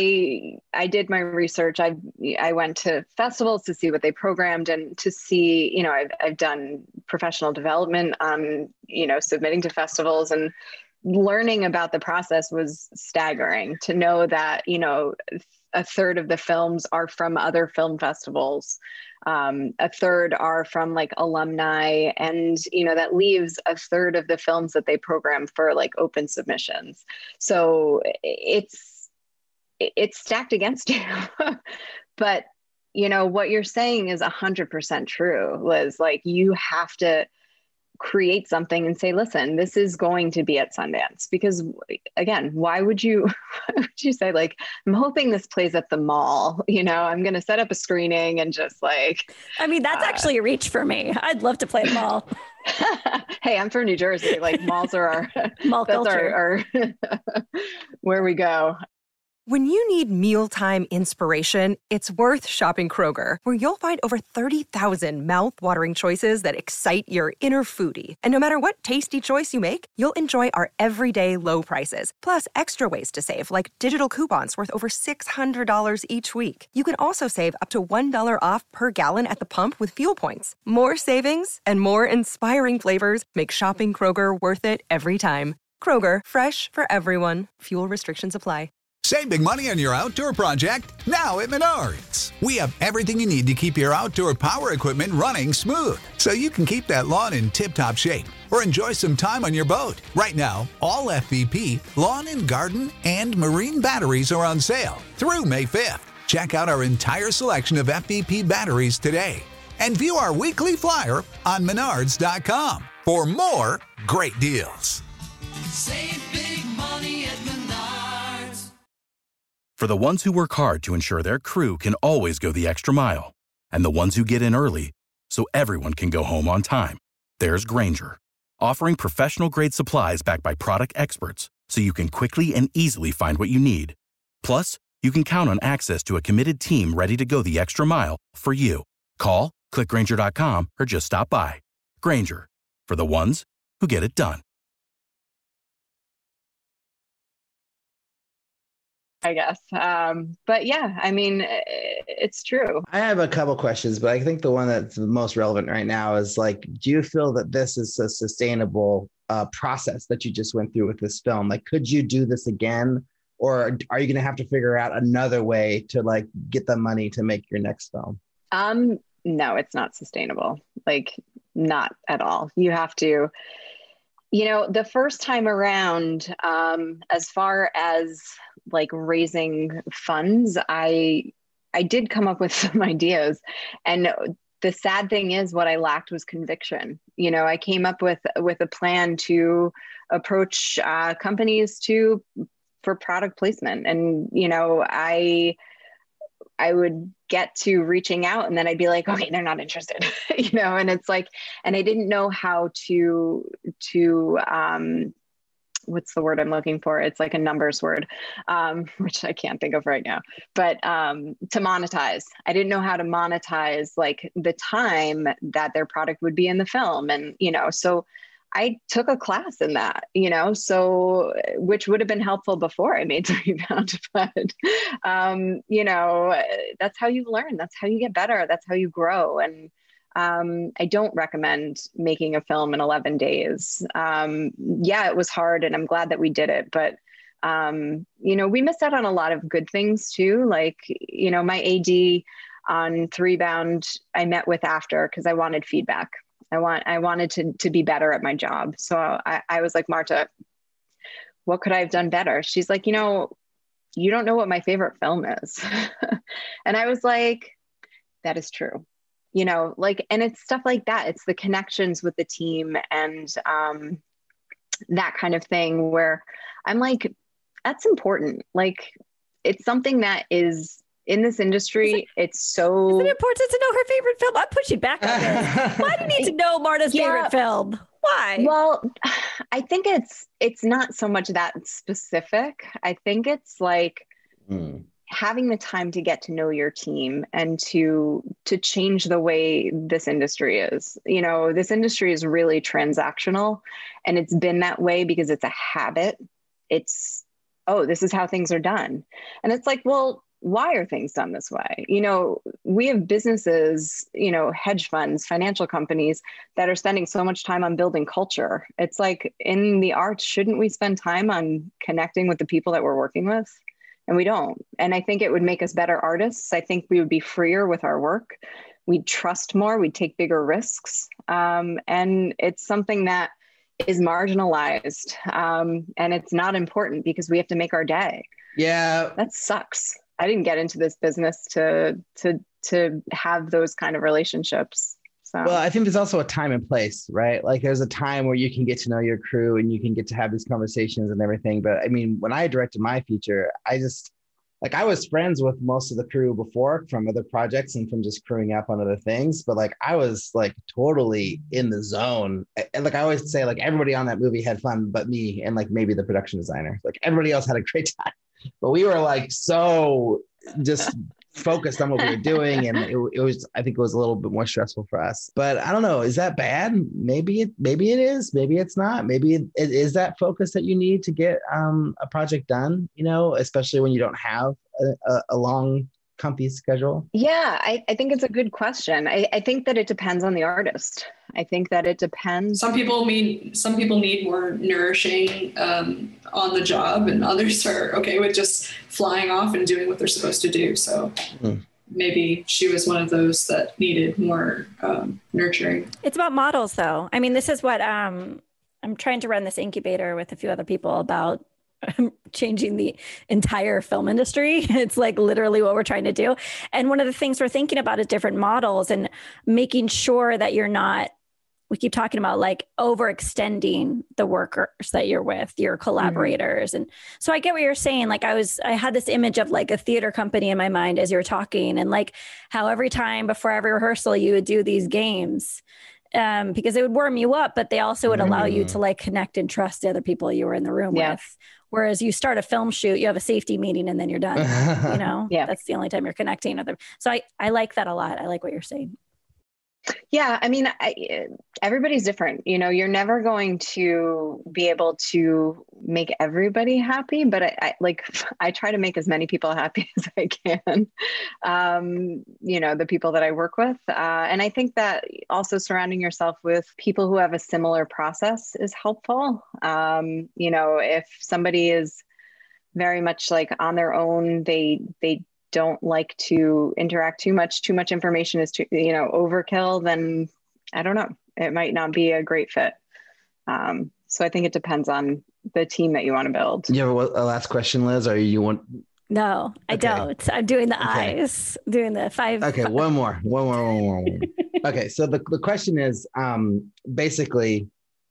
I did my research. I went to festivals to see what they programmed and to see, I've done professional development on, submitting to festivals, and learning about the process was staggering to know that, a third of the films are from other film festivals. A third are from like alumni, and that leaves a third of the films that they program for like open submissions. So it's stacked against you. But what you're saying is 100% true, Liz. Like, you have to create something and say, listen, this is going to be at Sundance, because again, why would you say like, I'm hoping this plays at the mall, I'm going to set up a screening and just like, I mean, that's actually a reach for me. I'd love to play at mall. Hey, I'm from New Jersey. Like, malls are our mall culture. Where we go. When you need mealtime inspiration, it's worth shopping Kroger, where you'll find over 30,000 mouth-watering choices that excite your inner foodie. And no matter what tasty choice you make, you'll enjoy our everyday low prices, plus extra ways to save, like digital coupons worth over $600 each week. You can also save up to $1 off per gallon at the pump with fuel points. More savings and more inspiring flavors make shopping Kroger worth it every time. Kroger, fresh for everyone. Fuel restrictions apply. Save big money on your outdoor project now at Menards. We have everything you need to keep your outdoor power equipment running smooth, so you can keep that lawn in tip-top shape or enjoy some time on your boat. Right now, all FVP, lawn and garden, and marine batteries are on sale through May 5th. Check out our entire selection of FVP batteries today and view our weekly flyer on Menards.com for more great deals. Save big money at Menards. For the ones who work hard to ensure their crew can always go the extra mile, and the ones who get in early so everyone can go home on time, there's Grainger, offering professional-grade supplies backed by product experts so you can quickly and easily find what you need. Plus, you can count on access to a committed team ready to go the extra mile for you. Call, click Grainger.com, or just stop by. Grainger, for the ones who get it done. I guess. But yeah, I mean, it's true. I have a couple questions, but I think the one that's the most relevant right now is like, do you feel that this is a sustainable process that you just went through with this film? Like, could you do this again? Or are you going to have to figure out another way to like get the money to make your next film? No, it's not sustainable. Like, not at all. You have to, the first time around, as far as like raising funds, I did come up with some ideas, and the sad thing is what I lacked was conviction. I came up with a plan to approach companies for product placement, and I would get to reaching out, and then I'd be like, okay, they're not interested, and it's like, and I didn't know how to what's the word I'm looking for? It's like a numbers word, which I can't think of right now, but to monetize. I didn't know how to monetize like the time that their product would be in the film. And, so I took a class in that, so which would have been helpful before I made 3Bound, but, that's how you learn. That's how you get better. That's how you grow. And I don't recommend making a film in 11 days. Yeah, it was hard and I'm glad that we did it, but, we missed out on a lot of good things too. Like, my AD on 3Bound, I met with after, cause I wanted feedback. I wanted to be better at my job. So I was like, Marta, what could I have done better? She's like, you don't know what my favorite film is. And I was like, that is true. And it's stuff like that. It's the connections with the team and that kind of thing where I'm like, that's important. Like, it's something that is in this industry. It's so. Is it important to know her favorite film? I'm pushing back on this. Why do you need to know Marta's favorite film? Why? Well, I think it's not so much that specific. I think it's like having the time to get to know your team and to change the way this industry is. This industry is really transactional, and it's been that way because it's a habit. It's, this is how things are done. And it's like, well, why are things done this way? We have businesses, hedge funds, financial companies that are spending so much time on building culture. It's like, in the arts, shouldn't we spend time on connecting with the people that we're working with? And we don't. And I think it would make us better artists. I think we would be freer with our work. We'd trust more, we'd take bigger risks. And it's something that is marginalized. And it's not important because we have to make our day. Yeah. That sucks. I didn't get into this business to have those kind of relationships. So. Well, I think there's also a time and place, right? Like, there's a time where you can get to know your crew and you can get to have these conversations and everything. But I mean, when I directed my feature, I was friends with most of the crew before from other projects and from just crewing up on other things. But like, I was like totally in the zone. And like, I always say, like, everybody on that movie had fun, but me and like maybe the production designer. Like, everybody else had a great time. But we were like so just focused on what we were doing, and it was, I think it was a little bit more stressful for us. But I don't know, is that bad? Maybe it is, maybe it's not. Maybe it is that focus that you need to get a project done, especially when you don't have a long comfy schedule? Yeah, I think it's a good question. I think that it depends on the artist. I think that it depends. Some people need more nourishing on the job, and others are okay with just flying off and doing what they're supposed to do. So maybe she was one of those that needed more nurturing. It's about models, though. I mean, this is what I'm trying to run this incubator with a few other people about changing the entire film industry. It's like literally what we're trying to do. And one of the things we're thinking about is different models and making sure that you're not, we keep talking about like overextending the workers that you're with, your collaborators. And so I get what you're saying. Like I had this image of like a theater company in my mind as you were talking, and like how every time before every rehearsal, you would do these games. Because it would warm you up, but they also would allow you to like connect and trust the other people you were in the room with. Whereas you start a film shoot, you have a safety meeting and then you're done, That's the only time you're connecting with them. So I like that a lot. I like what you're saying. Yeah. I mean, everybody's different, you're never going to be able to make everybody happy, but I try to make as many people happy as I can, the people that I work with. And I think that also surrounding yourself with people who have a similar process is helpful. If somebody is very much like on their own, they don't like to interact too much information is overkill, then I don't know, it might not be a great fit. So I think it depends on the team that you want to build. You have a last question, Liz, or you want? No, I don't. I'm doing the eyes, doing the five. Okay. One more. Okay. So the question is, basically,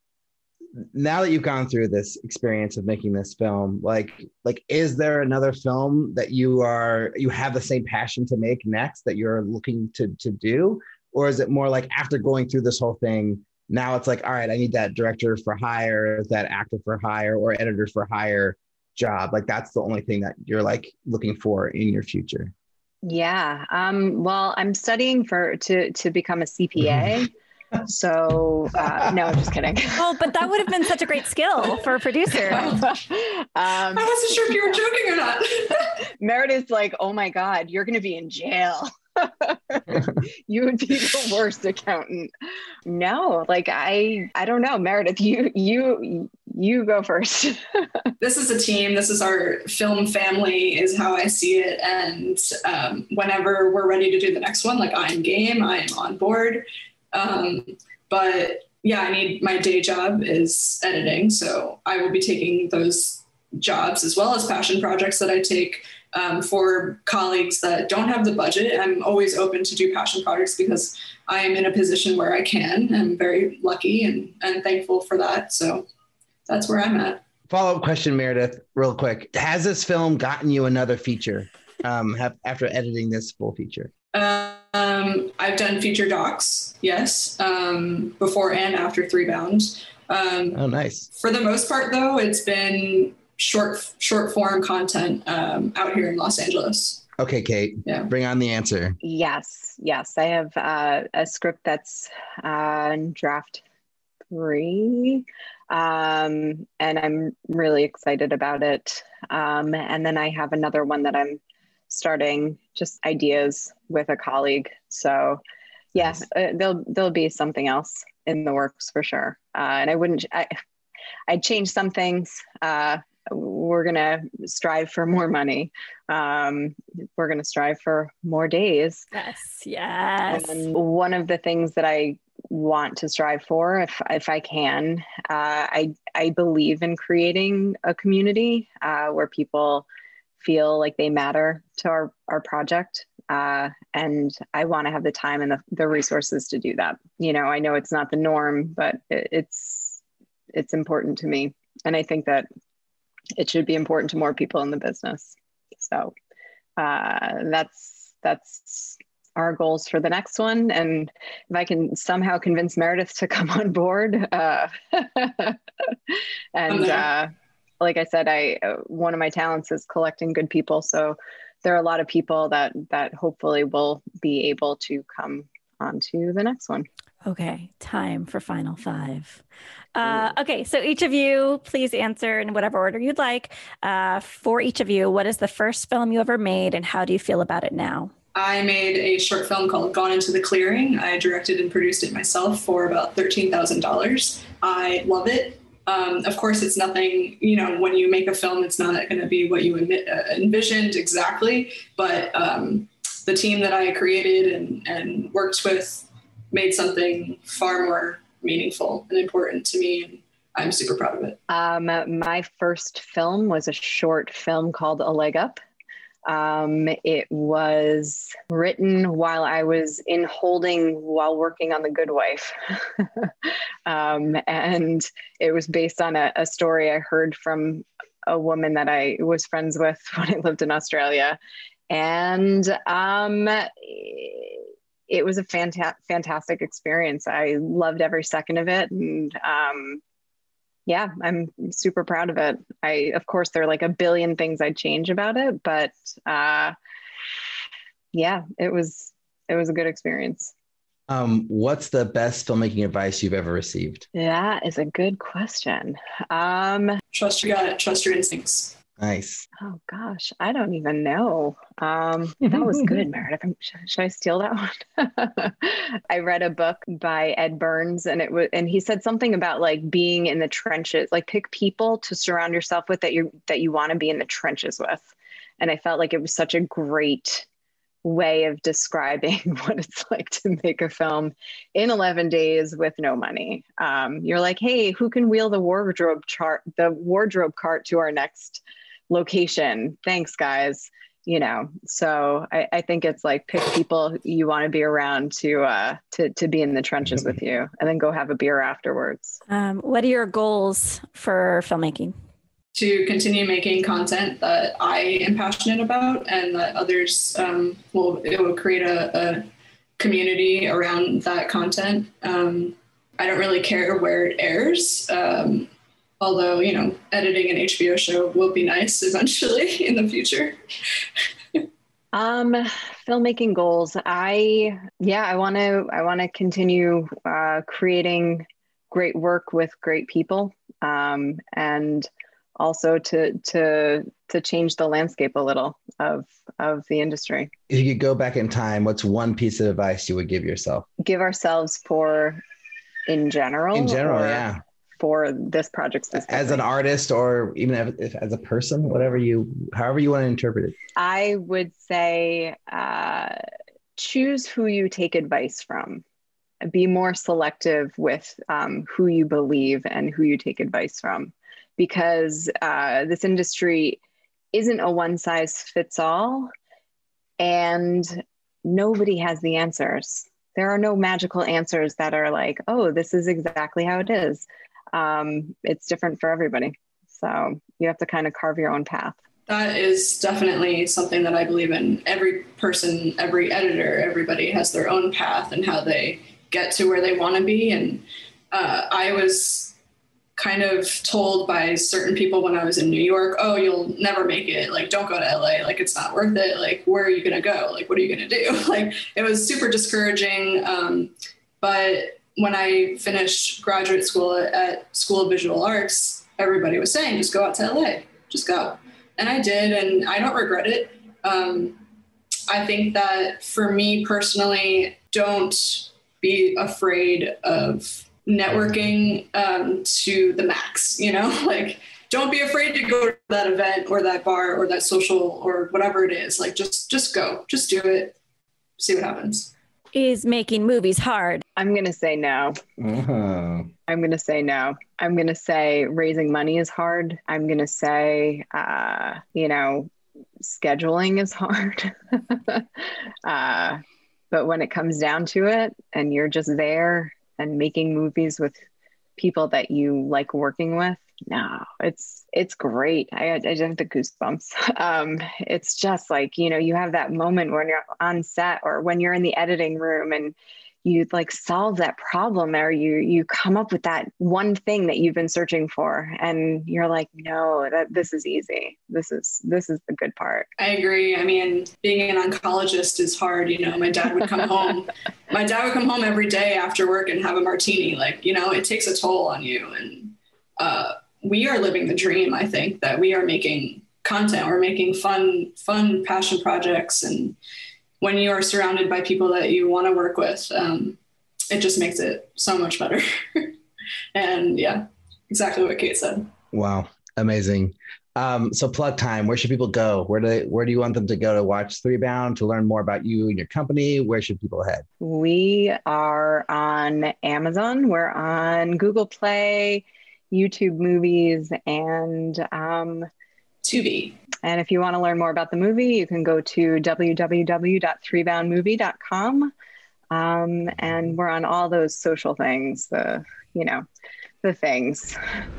now that you've gone through this experience of making this film, like, is there another film that you have the same passion to make next that you're looking to do? Or is it more like after going through this whole thing, now it's like, all right, I need that director for hire, that actor for hire, or editor for hire job. Like that's the only thing that you're like looking for in your future. Yeah. Well, I'm studying to become a CPA. So no, I'm just kidding. Oh, but that would have been such a great skill for a producer. I wasn't sure if you were joking or not. Meredith's like, oh my God, you're going to be in jail. You would be the worst accountant. No, like I don't know, Meredith, you go first. This is a team. This is our film family is how I see it. And whenever we're ready to do the next one, like I'm game, I'm on board. But yeah, my day job is editing. So I will be taking those jobs as well as passion projects that I take for colleagues that don't have the budget. I'm always open to do passion projects because I am in a position where I can. I'm very lucky and thankful for that. So that's where I'm at. Follow-up question, Meredith, real quick. Has this film gotten you another feature after editing this full feature? I've done feature docs, yes, before and after Three Bound. Oh, nice. For the most part, though, it's been short form content out here in Los Angeles. Okay, Kate, bring on the answer. Yes. I have a script that's draft 3. And I'm really excited about it. And then I have another one that I'm starting, just ideas with a colleague. So yes, there'll be something else in the works for sure. And I'd change some things. We're going to strive for more money. We're going to strive for more days. Yes. And one of the things that I want to strive for, if I can, I believe in creating a community where people feel like they matter to our project. And I want to have the time and the resources to do that. You know, I know it's not the norm, but it's important to me. And I think that it should be important to more people in the business. So that's our goals for the next one. And if I can somehow convince Meredith to come on board, like I said, one of my talents is collecting good people. So there are a lot of people that hopefully will be able to come onto the next one. Okay, time for final 5. Okay, so each of you, please answer in whatever order you'd like. For each of you, what is the first film you ever made and how do you feel about it now? I made a short film called Gone Into the Clearing. I directed and produced it myself for about $13,000. I love it. Of course, it's nothing, when you make a film, it's not going to be what you envisioned exactly. But the team that I created and worked with made something far more meaningful and important to me. And I'm super proud of it. My first film was a short film called A Leg Up. It was written while I was in holding while working on The Good Wife. And it was based on a story I heard from a woman that I was friends with when I lived in Australia. And it was a fantastic experience. I loved every second of it. And I'm super proud of it. Of course, there are like a billion things I'd change about it, but it was a good experience. What's the best filmmaking advice you've ever received? That is a good question. Trust your gut, trust your instincts. Nice. Oh gosh, I don't even know. That was good, Meredith. Should I steal that one? I read a book by Ed Burns, and he said something about like being in the trenches, like pick people to surround yourself with that you want to be in the trenches with. And I felt like it was such a great way of describing what it's like to make a film in 11 days with no money. You're like, hey, who can wheel the wardrobe cart to our next location? Thanks, guys. So I think it's like pick people you want to be around to be in the trenches with you, and then go have a beer afterwards. What are your goals for filmmaking? To continue making content that I am passionate about, and that others will create a community around that content. I don't really care where it airs. Although, you know, editing an HBO show will be nice eventually in the future. Filmmaking goals. I want to continue creating great work with great people, and also to change the landscape a little of the industry. If you could go back in time, what's one piece of advice you would give yourself? Give ourselves in general. In general, yeah. For this project specifically. As an artist, or even if as a person, however you want to interpret it. I would say choose who you take advice from. Be more selective with who you believe and who you take advice from, because this industry isn't a one size fits all, and nobody has the answers. There are no magical answers that are like, oh, this is exactly how it is. It's different for everybody. So you have to kind of carve your own path. That is definitely something that I believe in. Every person, every editor, everybody has their own path and how they get to where they want to be. And I was kind of told by certain people when I was in New York, oh, you'll never make it. Like, don't go to LA. Like, it's not worth it. Like, where are you going to go? Like, what are you going to do? Like, it was super discouraging. But when I finished graduate school at School of Visual Arts, everybody was saying, just go out to LA, just go. And I did, and I don't regret it. I think that for me personally, don't be afraid of networking to the max, you know, like don't be afraid to go to that event or that bar or that social or whatever it is. Like just go, just do it, see what happens. Is making movies hard? I'm going to say no. Uh-huh. I'm going to say no. I'm going to say raising money is hard. I'm going to say, scheduling is hard. But when it comes down to it and you're just there and making movies with people that you like working with, no, it's great. I just have the goosebumps. It's just like, you have that moment when you're on set or when you're in the editing room and you like solve that problem, or you come up with that one thing that you've been searching for, and you're like, no, this is easy. This is the good part. I agree. I mean, being an oncologist is hard. My dad would come home. My dad would come home every day after work and have a martini. Like, it takes a toll on you. And we are living the dream. I think that we are making content. We're making fun passion projects. And when you are surrounded by people that you want to work with, it just makes it so much better. And yeah, exactly what Kate said. Wow. Amazing. So plug time, where should people go? Where do you want them to go to watch 3Bound, to learn more about you and your company? Where should people head? We are on Amazon. We're on Google Play, YouTube Movies, and Tubi. And if you want to learn more about the movie, you can go to www.3boundmovie.com. And we're on all those social things, the things.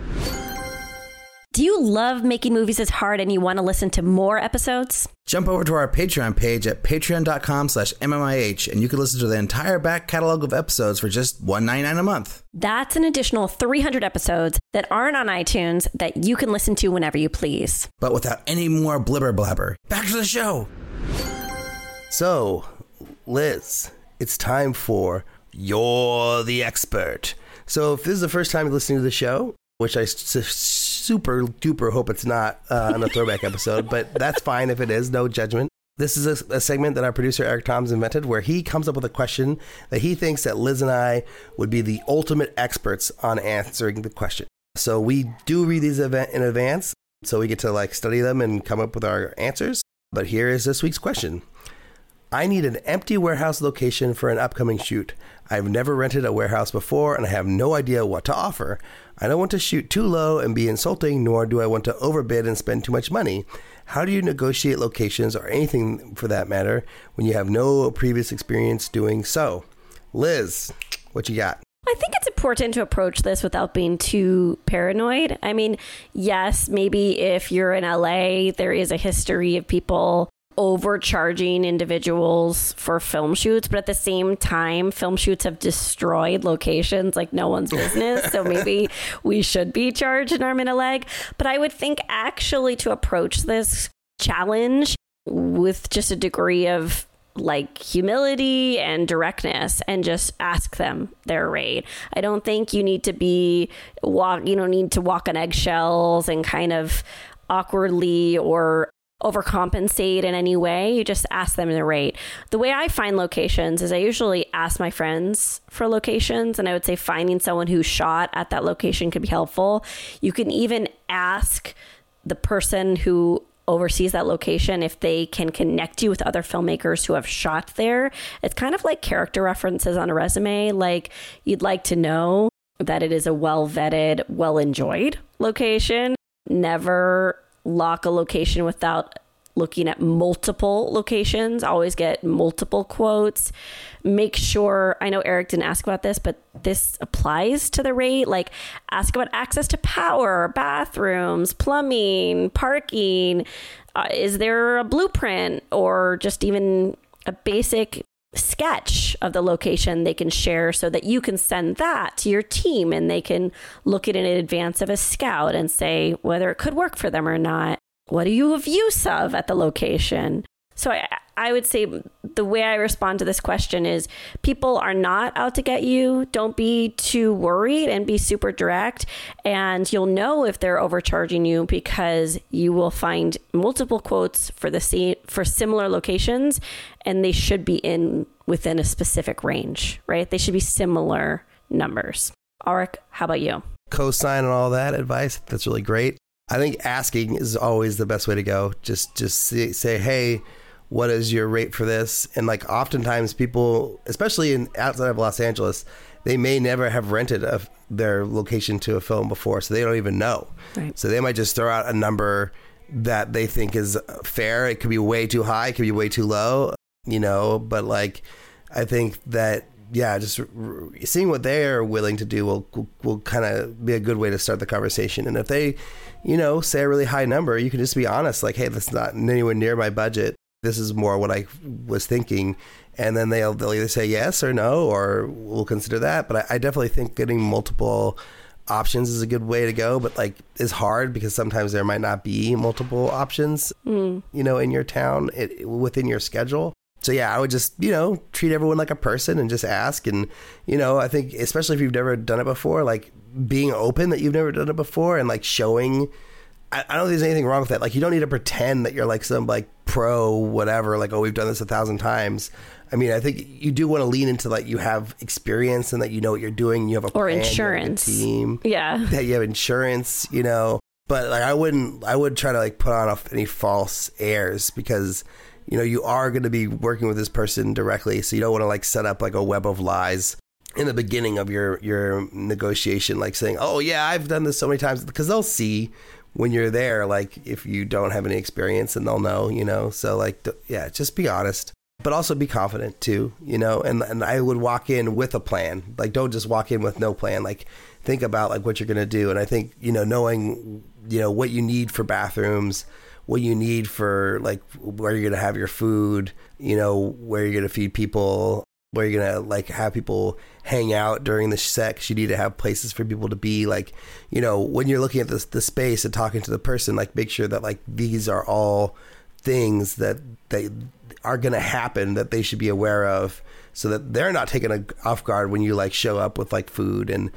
Do you love Making Movies is Hard and you want to listen to more episodes? Jump over to our Patreon page at patreon.com/MMIH, and you can listen to the entire back catalog of episodes for just $1.99 a month. That's an additional 300 episodes that aren't on iTunes that you can listen to whenever you please. But without any more blibber blabber. Back to the show. So, Liz, it's time for You're the Expert. So if this is the first time you're listening to the show, which I super duper hope it's not on a throwback episode, but that's fine if it is, no judgment. This is a segment that our producer Eric Toms invented where he comes up with a question that he thinks that Liz and I would be the ultimate experts on answering the question. So we do read these in advance, so we get to study them and come up with our answers. But here is this week's question. I need an empty warehouse location for an upcoming shoot. I've never rented a warehouse before, and I have no idea what to offer. I don't want to shoot too low and be insulting, nor do I want to overbid and spend too much money. How do you negotiate locations, or anything for that matter, when you have no previous experience doing so? Liz, what you got? I think it's important to approach this without being too paranoid. I mean, yes, maybe if you're in LA, there is a history of people overcharging individuals for film shoots, but at the same time, film shoots have destroyed locations like no one's business. So maybe we should be charged an arm and a leg. But I would think actually to approach this challenge with just a degree of like humility and directness and just ask them their rate. I don't think you need to need to walk on eggshells and kind of awkwardly or overcompensate in any way. You just ask them the rate. The way I find locations is I usually ask my friends for locations, and I would say finding someone who shot at that location could be helpful. You can even ask the person who oversees that location if they can connect you with other filmmakers who have shot there. It's kind of like character references on a resume. Like, you'd like to know that it is a well-vetted, well-enjoyed location. Never lock a location without looking at multiple locations. Always get multiple quotes. Make sure, I know Eric didn't ask about this, but this applies to the rate. Like, ask about access to power, bathrooms, plumbing, parking. Is there a blueprint or just even a basic sketch of the location they can share so that you can send that to your team and they can look at it in advance of a scout and say whether it could work for them or not. What do you have use of at the location? So I would say the way I respond to this question is people are not out to get you. Don't be too worried and be super direct. And you'll know if they're overcharging you because you will find multiple quotes for similar locations, and they should be within a specific range, right? They should be similar numbers. Arik, how about you? Co-sign on all that advice. That's really great. I think asking is always the best way to go. Just say, hey, what is your rate for this? And like oftentimes people, especially outside of Los Angeles, they may never have rented their location to a film before, so they don't even know. Right. So they might just throw out a number that they think is fair. It could be way too high, it could be way too low, but like I think that, yeah, just seeing what they're willing to do will kind of be a good way to start the conversation. And if they, say a really high number, you can just be honest, like, hey, that's not anywhere near my budget. This is more what I was thinking. And then they'll either say yes or no, or we'll consider that. But I definitely think getting multiple options is a good way to go. But like, it's hard because sometimes there might not be multiple options, in your town, within your schedule. So yeah, I would just, treat everyone like a person and just ask. And, I think especially if you've never done it before, like being open that you've never done it before and like showing, I don't think there's anything wrong with that. Like, you don't need to pretend that you're like some like pro whatever, like, oh, we've done this 1,000 times. I mean, I think you do want to lean into like you have experience and that you know what you're doing. You have a plan, insurance, you have a team, yeah, that you have insurance, But like, I would try to like put on any false airs because you are going to be working with this person directly, so you don't want to like set up like a web of lies in the beginning of your negotiation, like saying, oh yeah, I've done this so many times, because they'll see when you're there, like if you don't have any experience, and they'll know, so like, yeah, just be honest, but also be confident too, and I would walk in with a plan. Like, don't just walk in with no plan. Like, think about like what you're going to do. And I think, knowing, what you need for bathrooms, what you need for like where you're going to have your food, where you're going to feed people, where you're going to like have people hang out during the set, 'cause you need to have places for people to be. Like, when you're looking at the space and talking to the person, like make sure that like these are all things that they are going to happen that they should be aware of, so that they're not taken off guard when you like show up with like food and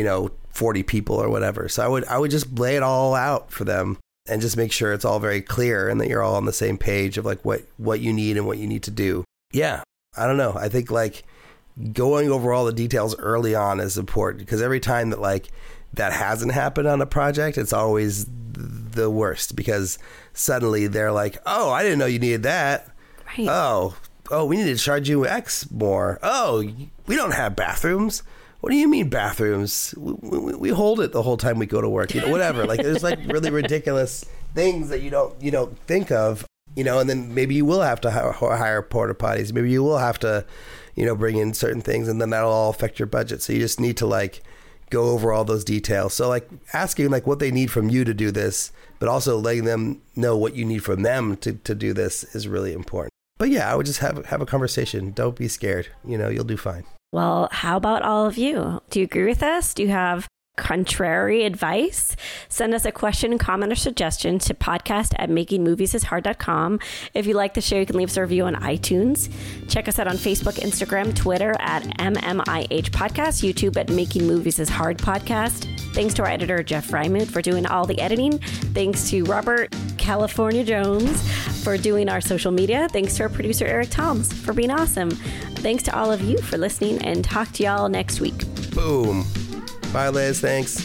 40 people or whatever. So I would just lay it all out for them and just make sure it's all very clear and that you're all on the same page of like what you need and what you need to do. Yeah, I don't know. I think like going over all the details early on is important, because every time that like that hasn't happened on a project, it's always the worst, because suddenly they're like, oh, I didn't know you needed that. Right. Oh, we need to charge you X more. Oh, we don't have bathrooms. What do you mean bathrooms? We hold it the whole time we go to work, whatever. Like, there's like really ridiculous things that you don't think of, and then maybe you will have to hire porta potties. Maybe you will have to, bring in certain things, and then that'll all affect your budget. So you just need to like go over all those details. So like asking like what they need from you to do this, but also letting them know what you need from them to do this is really important. But yeah, I would just have a conversation. Don't be scared. You'll do fine. Well, how about all of you? Do you agree with us? Do you have contrary advice? Send us a question, comment, or suggestion to podcast@makingmoviesishard.com. If you like the show, you can leave us a review on iTunes. Check us out on Facebook, Instagram, Twitter at MMIH Podcast, YouTube at Making Movies is Hard Podcast. Thanks to our editor, Jeff Frymuth, for doing all the editing. Thanks to Robert California Jones for doing our social media. Thanks to our producer, Eric Toms, for being awesome. Thanks to all of you for listening, and talk to y'all next week. Boom. Bye, Liz. Thanks.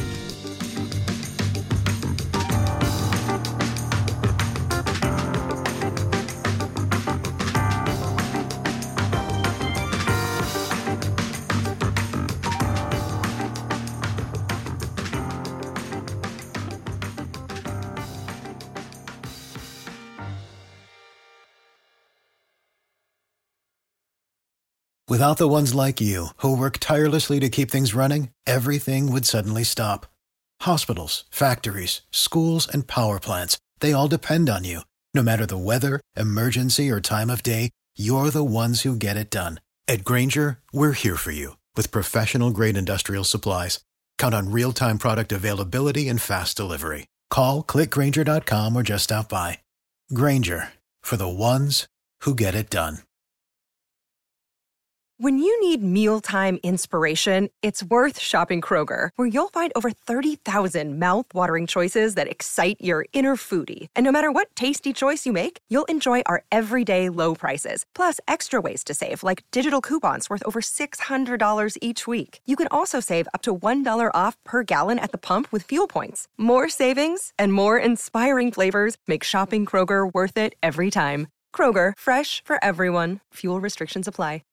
Without the ones like you, who work tirelessly to keep things running, everything would suddenly stop. Hospitals, factories, schools, and power plants, they all depend on you. No matter the weather, emergency, or time of day, you're the ones who get it done. At Grainger, we're here for you with professional-grade industrial supplies. Count on real-time product availability and fast delivery. Call, clickgrainger.com, or just stop by. Grainger, for the ones who get it done. When you need mealtime inspiration, it's worth shopping Kroger, where you'll find over 30,000 mouth-watering choices that excite your inner foodie. And no matter what tasty choice you make, you'll enjoy our everyday low prices, plus extra ways to save, like digital coupons worth over $600 each week. You can also save up to $1 off per gallon at the pump with fuel points. More savings and more inspiring flavors make shopping Kroger worth it every time. Kroger, fresh for everyone. Fuel restrictions apply.